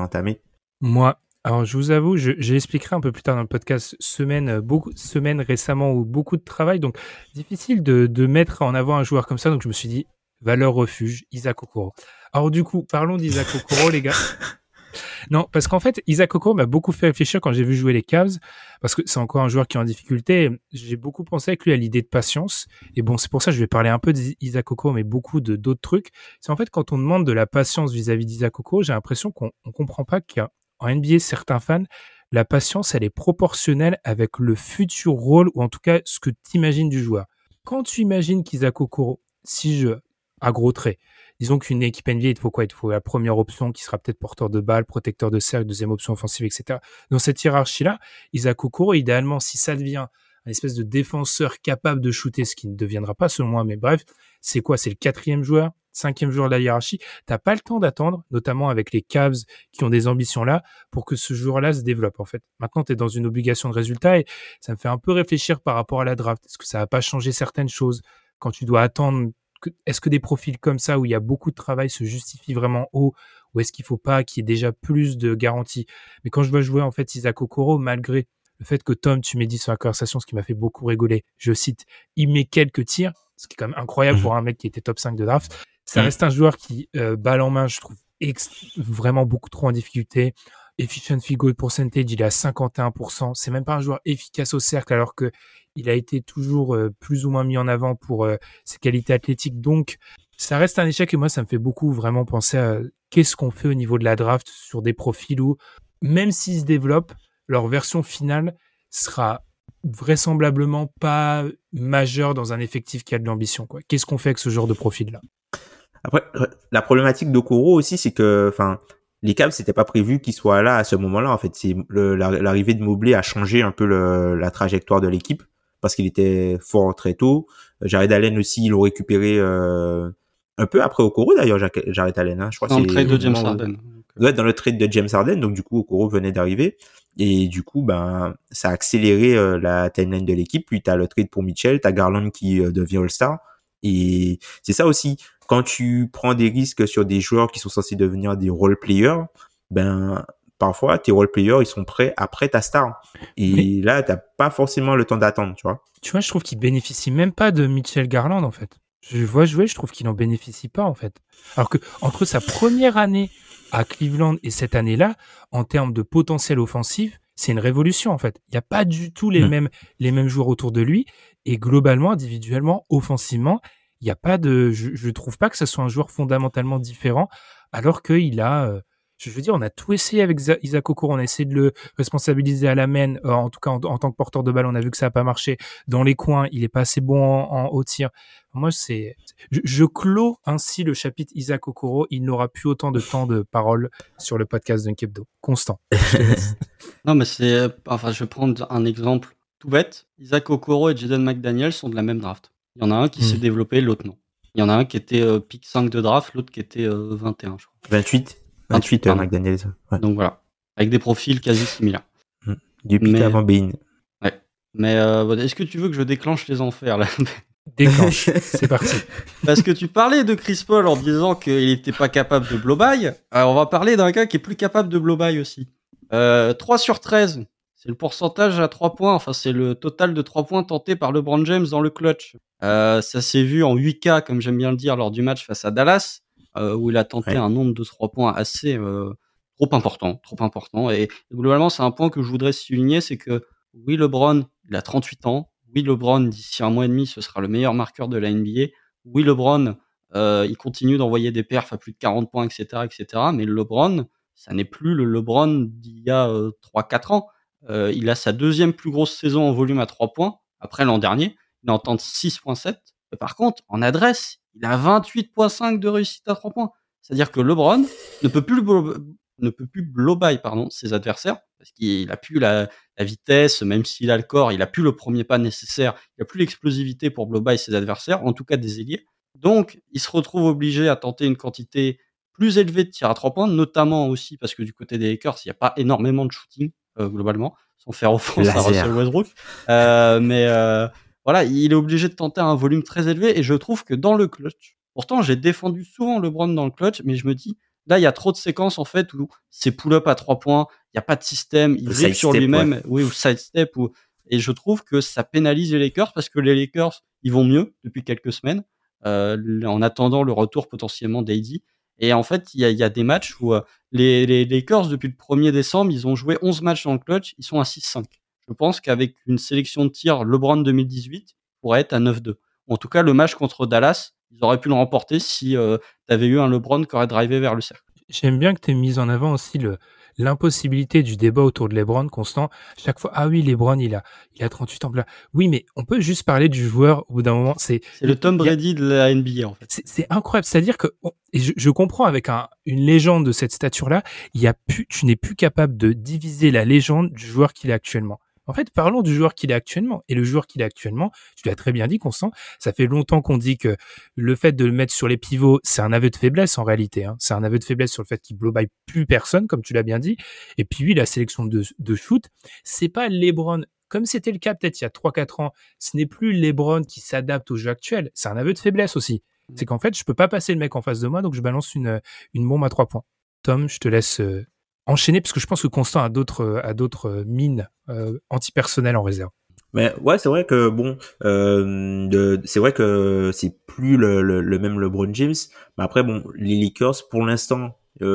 Moi, alors je vous avoue, j'expliquerai un peu plus tard dans le podcast, beaucoup de semaines récemment où beaucoup de travail, donc difficile de mettre en avant un joueur comme ça, donc je me suis dit, valeur refuge, Isaac Okoro. Alors du coup, parlons d'Isaac Okoro, les gars. Non, parce qu'en fait, Isaac Okoro m'a beaucoup fait réfléchir quand j'ai vu jouer les Cavs, parce que c'est encore un joueur qui est en difficulté. J'ai beaucoup pensé avec lui à l'idée de patience. Et bon, c'est pour ça que je vais parler un peu d'Isaac Okoro, mais beaucoup d'autres trucs. C'est en fait, quand on demande de la patience vis-à-vis d'Isaac Okoro, j'ai l'impression qu'on comprend pas qu'en NBA, certains fans, la patience, elle est proportionnelle avec le futur rôle, ou en tout cas, ce que tu imagines du joueur. Quand tu imagines qu'Isaac Okoro, à gros traits, disons qu'une équipe NBA, il faut quoi? Il faut la première option qui sera peut-être porteur de balle, protecteur de cercle, deuxième option offensive, etc. Dans cette hiérarchie-là, Isaac Okoro, idéalement, si ça devient un espèce de défenseur capable de shooter, ce qui ne deviendra pas selon moi, mais bref, c'est quoi? C'est le 4e joueur, 5e joueur de la hiérarchie. T'as pas le temps d'attendre, notamment avec les Cavs qui ont des ambitions là, pour que ce joueur-là se développe, en fait. Maintenant, t'es dans une obligation de résultat et ça me fait un peu réfléchir par rapport à la draft. Est-ce que ça va pas changer certaines choses quand tu dois attendre? Est-ce que des profils comme ça où il y a beaucoup de travail se justifient vraiment haut, ou est-ce qu'il faut pas qu'il y ait déjà plus de garanties? Mais quand je vois jouer en fait Isaac Okoro, malgré le fait que Tom, tu m'as dit sur la conversation, ce qui m'a fait beaucoup rigoler, je cite, il met quelques tirs, ce qui est quand même incroyable pour un mec qui était top 5 de draft. Ça reste un joueur qui, balle en main, je trouve vraiment beaucoup trop en difficulté. Efficient field goal percentage, il est à 51%. C'est même pas un joueur efficace au cercle, alors que il a été toujours plus ou moins mis en avant pour ses qualités athlétiques. Donc, ça reste un échec et moi, ça me fait beaucoup vraiment penser à qu'est-ce qu'on fait au niveau de la draft sur des profils où, même s'ils se développent, leur version finale sera vraisemblablement pas majeure dans un effectif qui a de l'ambition, quoi. Qu'est-ce qu'on fait avec ce genre de profil-là? Après, la problématique d'Okoro aussi, c'est que, les Cavs, c'était pas prévu qu'ils soient là à ce moment-là. En fait, c'est l'arrivée de Mobley a changé un peu la trajectoire de l'équipe parce qu'il était fort très tôt. Jared Allen aussi, ils l'ont récupéré un peu après Okoro d'ailleurs. Jared Allen, hein, je crois. Dans le trade de James Harden. Ouais, dans le trade de James Harden. Donc du coup, Okoro venait d'arriver et du coup, ça a accéléré la timeline de l'équipe. Puis t'as le trade pour Mitchell, t'as Garland qui devient All-Star. Et c'est ça aussi, quand tu prends des risques sur des joueurs qui sont censés devenir des role-players, parfois tes role-players ils sont prêts après ta star. Et là, t'as pas forcément le temps d'attendre, tu vois. Tu vois, je trouve qu'il bénéficie même pas de Mitchell Garland, en fait. Je vois jouer, je trouve qu'il n'en bénéficie pas, en fait. Alors que entre sa première année à Cleveland et cette année-là, en termes de potentiel offensif, c'est une révolution, en fait. Il n'y a pas du tout les mêmes joueurs autour de lui. Et globalement, individuellement, offensivement, il n'y a pas de... Je trouve pas que ce soit un joueur fondamentalement différent, alors qu'il a... je veux dire, on a tout essayé avec Isaac Okoro, on a essayé de le responsabiliser à la main, en tout cas en tant que porteur de balle, on a vu que ça n'a pas marché. Dans les coins, il est pas assez bon en haut tir. Moi, je clôt ainsi le chapitre Isaac Okoro. Il n'aura plus autant de temps de parole sur le podcast d'un Kebdo. Constant. Non, mais je vais prendre un exemple tout bête. Isaac Okoro et Jaden McDaniels sont de la même draft. Il y en a un qui s'est développé, l'autre non. Il y en a un qui était pick 5 de draft, l'autre qui était 21, je crois. 28 pardon. McDaniels. Ouais. Donc voilà, avec des profils quasi similaires. Du pick avant Bain. Ouais. Mais est-ce que tu veux que je déclenche les enfers là? Déclenche, c'est parti. Parce que tu parlais de Chris Paul en disant qu'il n'était pas capable de blow-by. On va parler d'un gars qui est plus capable de blow-by aussi. 3 sur 13, c'est le pourcentage à 3 points. Enfin, c'est le total de 3 points tentés par LeBron James dans le clutch. Ça s'est vu en 8K, comme j'aime bien le dire, lors du match face à Dallas, où il a tenté un nombre de 3 points assez trop important. Et globalement, c'est un point que je voudrais souligner, c'est que oui, LeBron, il a 38 ans. Oui, LeBron, d'ici un mois et demi, ce sera le meilleur marqueur de la NBA. Oui, LeBron, il continue d'envoyer des perfs à plus de 40 points, etc. Mais LeBron, ça n'est plus le LeBron d'il y a 3-4 ans. Il a sa deuxième plus grosse saison en volume à 3 points, après l'an dernier. Il en tente 6.7. Mais par contre, en adresse, il a 28.5 de réussite à 3 points. C'est-à-dire que LeBron ne peut plus blow-by ses adversaires, parce qu'il a plus la vitesse, même s'il a le corps, il a plus le premier pas nécessaire, il a plus l'explosivité pour blow-by ses adversaires, en tout cas des ailiers. Donc, il se retrouve obligé à tenter une quantité plus élevée de tirs à 3 points, notamment aussi parce que du côté des Lakers, il n'y a pas énormément de shooting, globalement, sans faire offense à Russell Westbrook. Voilà, il est obligé de tenter un volume très élevé, et je trouve que dans le clutch, pourtant j'ai défendu souvent LeBron dans le clutch, mais je me dis, là, il y a trop de séquences, en fait, où c'est pull-up à 3 points, il n'y a pas de système, il dribble sur lui-même, ou sidestep, et je trouve que ça pénalise les Lakers, parce que les Lakers, ils vont mieux depuis quelques semaines, en attendant le retour potentiellement d'AD. Et en fait, il y a des matchs où les Lakers, depuis le 1er décembre, ils ont joué 11 matchs dans le clutch, ils sont à 6-5. Je pense qu'avec une sélection de tirs LeBron 2018, pourrait être à 9-2. En tout cas, le match contre Dallas, ils auraient pu le remporter si t'avais eu un LeBron qui aurait drivé vers le cercle. J'aime bien que tu aies mis en avant aussi l'impossibilité du débat autour de LeBron constant. Chaque fois, ah oui, LeBron, il a 38 ans. Oui, mais on peut juste parler du joueur au bout d'un moment. C'est le Tom Brady de la NBA, en fait. C'est incroyable. C'est-à-dire que, et je comprends avec une légende de cette stature-là, tu n'es plus capable de diviser la légende du joueur qu'il est actuellement. En fait, parlons du joueur qu'il est actuellement. Et le joueur qu'il est actuellement, tu l'as très bien dit, Constant, ça fait longtemps qu'on dit que le fait de le mettre sur les pivots, c'est un aveu de faiblesse en réalité. Hein. C'est un aveu de faiblesse sur le fait qu'il blow-by plus personne, comme tu l'as bien dit. Et puis oui, la sélection de shoot, c'est pas LeBron, comme c'était le cas peut-être il y a 3-4 ans, ce n'est plus LeBron qui s'adapte au jeu actuel. C'est un aveu de faiblesse aussi. C'est qu'en fait, je peux pas passer le mec en face de moi, donc je balance une bombe à 3 points. Tom, je te laisse enchaîner, parce que je pense que Constant a d'autres mines antipersonnelles en réserve. Mais ouais, c'est vrai que c'est vrai que c'est plus le même LeBron James. Mais après, bon, les Lakers, pour l'instant,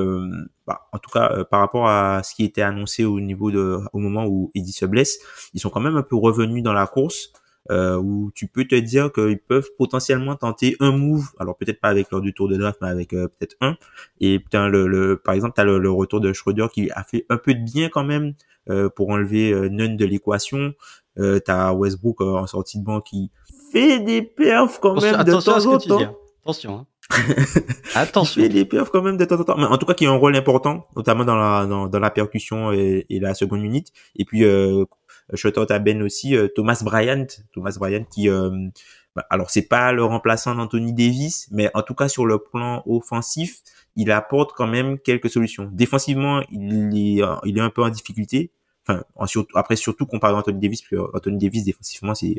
en tout cas, par rapport à ce qui était annoncé au moment où Eddie se blesse, ils sont quand même un peu revenus dans la course. Où tu peux te dire qu'ils peuvent potentiellement tenter un move, alors peut-être pas avec leur du tour de draft, mais avec peut-être un. Et putain, par exemple, t'as le retour de Schroeder qui a fait un peu de bien quand même pour enlever Nunn de l'équation. T'as Westbrook en sortie de banc qui fait des perfs quand même de temps en temps. Attention, hein. Attention. Il fait des perfs quand même de temps en temps. Mais en tout cas, qui a un rôle important, notamment dans la percussion et la seconde unité. Et puis shout-out à Ben aussi, Thomas Bryant qui alors c'est pas le remplaçant d'Anthony Davis, mais en tout cas sur le plan offensif, il apporte quand même quelques solutions. Défensivement, il est un peu en difficulté. Enfin, surtout comparé à Anthony Davis, puis Anthony Davis défensivement c'est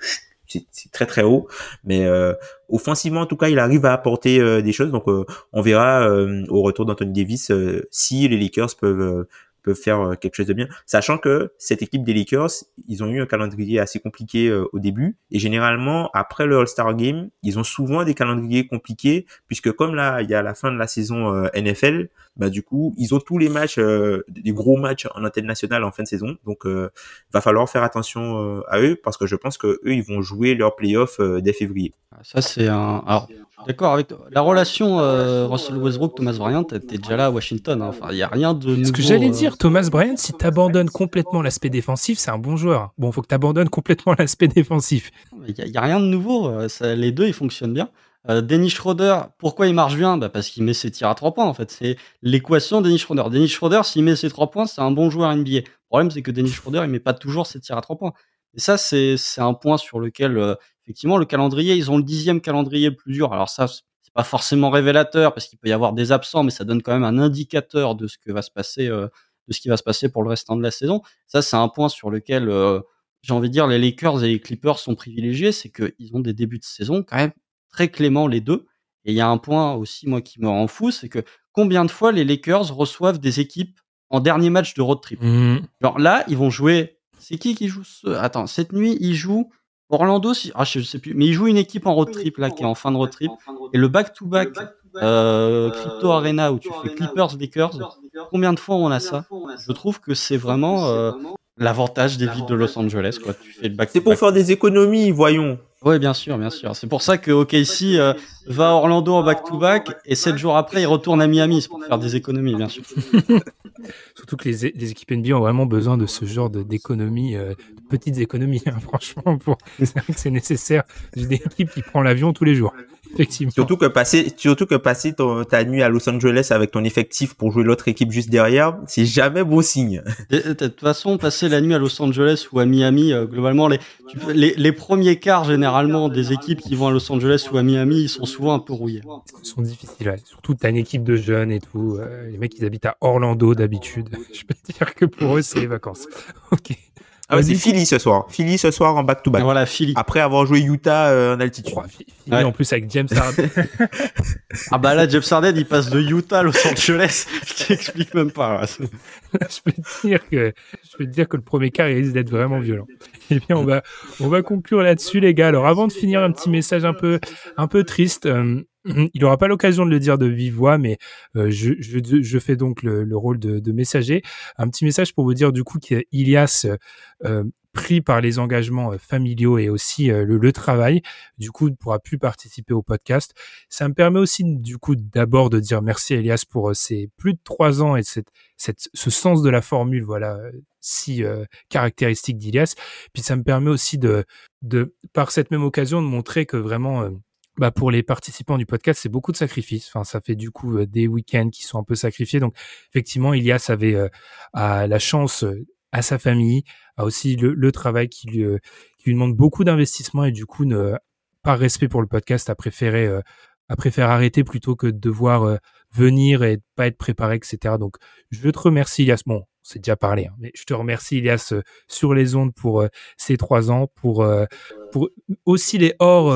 très très haut, mais offensivement en tout cas il arrive à apporter des choses. Donc on verra au retour d'Anthony Davis si les Lakers peuvent faire quelque chose de bien, sachant que cette équipe des Lakers, ils ont eu un calendrier assez compliqué au début, et généralement après le All-Star Game, ils ont souvent des calendriers compliqués, puisque comme là il y a la fin de la saison NFL, du coup ils ont tous les matchs, des gros matchs en antenne nationale en fin de saison, donc va falloir faire attention à eux, parce que je pense que eux ils vont jouer leur playoff dès février. Ça c'est alors d'accord avec toi. La relation Russell Westbrook Thomas Bryant, t'es déjà là à Washington, hein. Enfin, il y a rien de nouveau. Ce que j'allais dire, Thomas Bryant, si t'abandonnes complètement l'aspect défensif, c'est un bon joueur. Bon, faut que t'abandonnes complètement l'aspect défensif. Il y a rien de nouveau, les deux ils fonctionnent bien. Dennis Schroeder, pourquoi il marche bien ? Parce qu'il met ses tirs à 3 points en fait, c'est l'équation Dennis Schroeder. Dennis Schroeder, s'il met ses 3 points, c'est un bon joueur NBA. Le problème c'est que Dennis Schroeder, il met pas toujours ses tirs à 3 points. Et ça c'est un point sur lequel effectivement, le calendrier, ils ont le 10e calendrier le plus dur. Alors ça, c'est pas forcément révélateur parce qu'il peut y avoir des absents, mais ça donne quand même un indicateur de ce que va se passer, de ce qui va se passer pour le restant de la saison. Ça, c'est un point sur lequel, j'ai envie de dire, les Lakers et les Clippers sont privilégiés, c'est qu'ils ont des débuts de saison quand même très cléments les deux. Et il y a un point aussi, moi, qui me rend fou, c'est que combien de fois les Lakers reçoivent des équipes en dernier match de road trip. Alors là, ils vont jouer. C'est qui joue Attends, cette nuit, ils jouent Orlando. Je sais plus, mais ils jouent une équipe en road trip là, qui est en fin de road trip. Et le back-to-back Crypto Arena où tu fais Clippers Lakers. Combien de fois on a ça? Je trouve que c'est vraiment l'avantage des villes de Los Angeles, quoi. Tu fais le back-to-back. C'est pour faire des économies, voyons. Oui, bien sûr, bien sûr. C'est pour ça que OKC va à Orlando en back-to-back et 7 jours après, il retourne à Miami. C'est pour faire des économies, bien sûr. Surtout que les équipes NBA ont vraiment besoin de ce genre d'économies, de petites économies, hein, franchement. C'est vrai que c'est nécessaire. J'ai des équipes qui prennent l'avion tous les jours. Effectivement. Surtout que passer ta nuit à Los Angeles avec ton effectif pour jouer l'autre équipe juste derrière, c'est jamais bon signe. De toute façon, passer la nuit à Los Angeles ou à Miami, globalement, les premiers quarts, généralement, des équipes qui vont à Los Angeles ou à Miami, ils sont souvent un peu rouillés. Ils sont difficiles, ouais. Surtout t'as une équipe de jeunes et tout. Les mecs, ils habitent à Orlando d'habitude. Je peux te dire que pour eux, c'est les vacances. Ok. Ah ouais, c'est Philly ce soir. Philly ce soir en back-to-back. Voilà, Philly. Après avoir joué Utah en altitude. Philly, ouais. En plus avec James Harden. Ah bah là, James Harden, il passe de Utah à Los Angeles. Je t'explique même pas. Là. Je peux te dire que le premier quart, il risque d'être vraiment violent. Eh bien, on va conclure là-dessus, les gars. Alors, avant de finir, un petit message un peu triste. Il n'aura pas l'occasion de le dire de vive voix, mais je fais donc le rôle de messager. Un petit message pour vous dire du coup qu'Ilias, pris par les engagements familiaux et aussi le travail, du coup ne pourra plus participer au podcast. Ça me permet aussi du coup d'abord de dire merci à Elias pour ses plus de 3 ans et ce sens de la formule, voilà, si caractéristique d'Ilias. Puis ça me permet aussi de par cette même occasion de montrer que vraiment pour les participants du podcast, c'est beaucoup de sacrifices. Enfin, ça fait du coup des week-ends qui sont un peu sacrifiés. Donc, effectivement, Ilias avait a la chance à sa famille, a aussi le travail qui lui demande beaucoup d'investissement et du coup, par respect pour le podcast, a préféré arrêter plutôt que de devoir venir et pas être préparé, etc. Donc, je te remercie, Ilias. Bon, on s'est déjà parlé, hein, mais je te remercie, Ilias, sur les ondes pour ces 3 ans, pour aussi les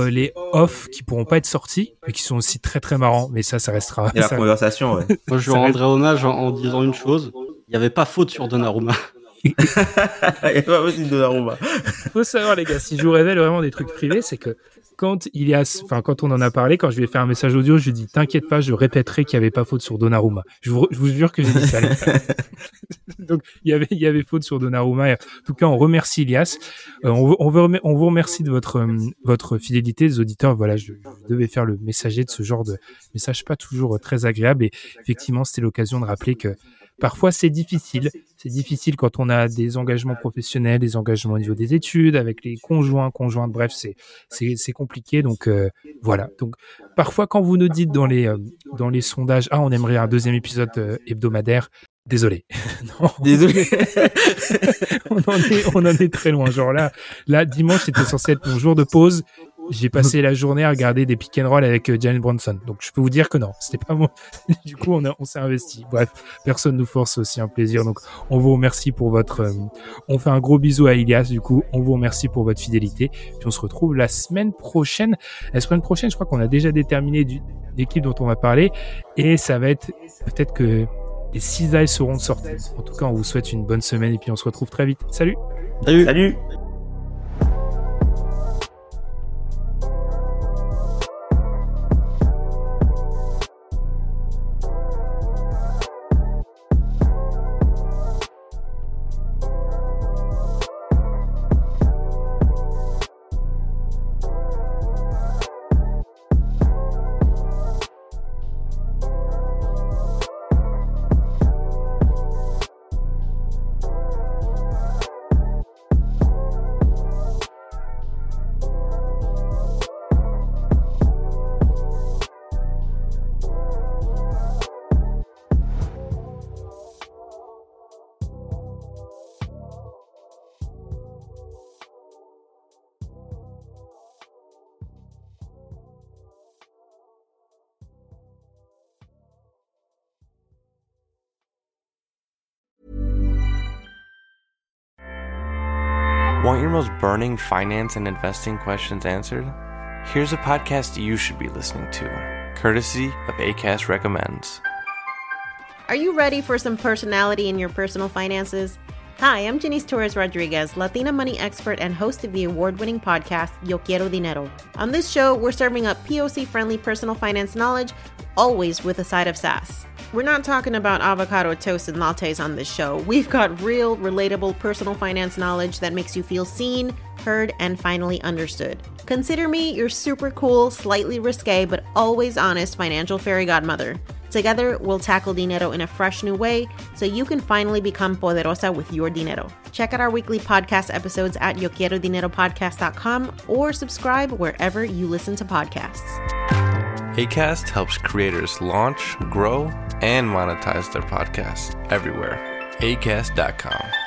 off qui pourront pas être sortis, mais qui sont aussi très très marrants. Mais ça restera. Et la conversation, ouais. Moi, je lui rendrai hommage en disant une chose. Il n'y avait pas faute sur Donnarumma. Il n'y a pas aussi de Donnarumma. Faut savoir, les gars, si je vous révèle vraiment des trucs privés, c'est que quand on en a parlé, quand je lui ai fait un message audio, je lui ai dit, t'inquiète pas, je répéterai qu'il n'y avait pas faute sur Donnarumma. Je vous jure que j'ai dit ça. Donc, il y avait faute sur Donnarumma. En tout cas, on remercie Ilias. On vous remercie de votre fidélité, les auditeurs. Voilà, je devais faire le messager de ce genre de message pas toujours très agréable. Et effectivement, c'était l'occasion de rappeler que parfois, c'est difficile. C'est difficile quand on a des engagements professionnels, des engagements au niveau des études, avec les conjointes. Bref, c'est compliqué. Donc, voilà. Donc, parfois, quand vous nous dites dans les sondages, on aimerait un 2e épisode hebdomadaire, désolé. Non. Désolé. on en est très loin. Genre là, dimanche, c'était censé être mon jour de pause. J'ai passé la journée à regarder des pick and roll avec Jalen Brunson. Donc, je peux vous dire que non, c'était pas moi. Du coup, on s'est investi. Bref, personne nous force, aussi un plaisir. Donc, on vous remercie pour on fait un gros bisou à Ilias. Du coup, on vous remercie pour votre fidélité. Puis, on se retrouve la semaine prochaine. La semaine prochaine, je crois qu'on a déjà déterminé l'équipe dont on va parler. Et ça va être peut-être que les cisailles seront de sortie. En tout cas, on vous souhaite une bonne semaine et puis on se retrouve très vite. Salut. Salut. Want your most burning finance and investing questions answered? Here's a podcast you should be listening to, courtesy of Acast Recommends. Are you ready for some personality in your personal finances? Hi, I'm Janice Torres Rodriguez, Latina money expert and host of the award-winning podcast, Yo Quiero Dinero. On this show, we're serving up POC-friendly personal finance knowledge, always with a side of sass. We're not talking about avocado toast and lattes on this show. We've got real, relatable personal finance knowledge that makes you feel seen, heard, and finally understood. Consider me your super cool, slightly risque, but always honest financial fairy godmother. Together, we'll tackle dinero in a fresh new way so you can finally become poderosa with your dinero. Check out our weekly podcast episodes at YoQuieroDineroPodcast.com or subscribe wherever you listen to podcasts. Acast helps creators launch, grow, and monetize their podcasts everywhere. Acast.com.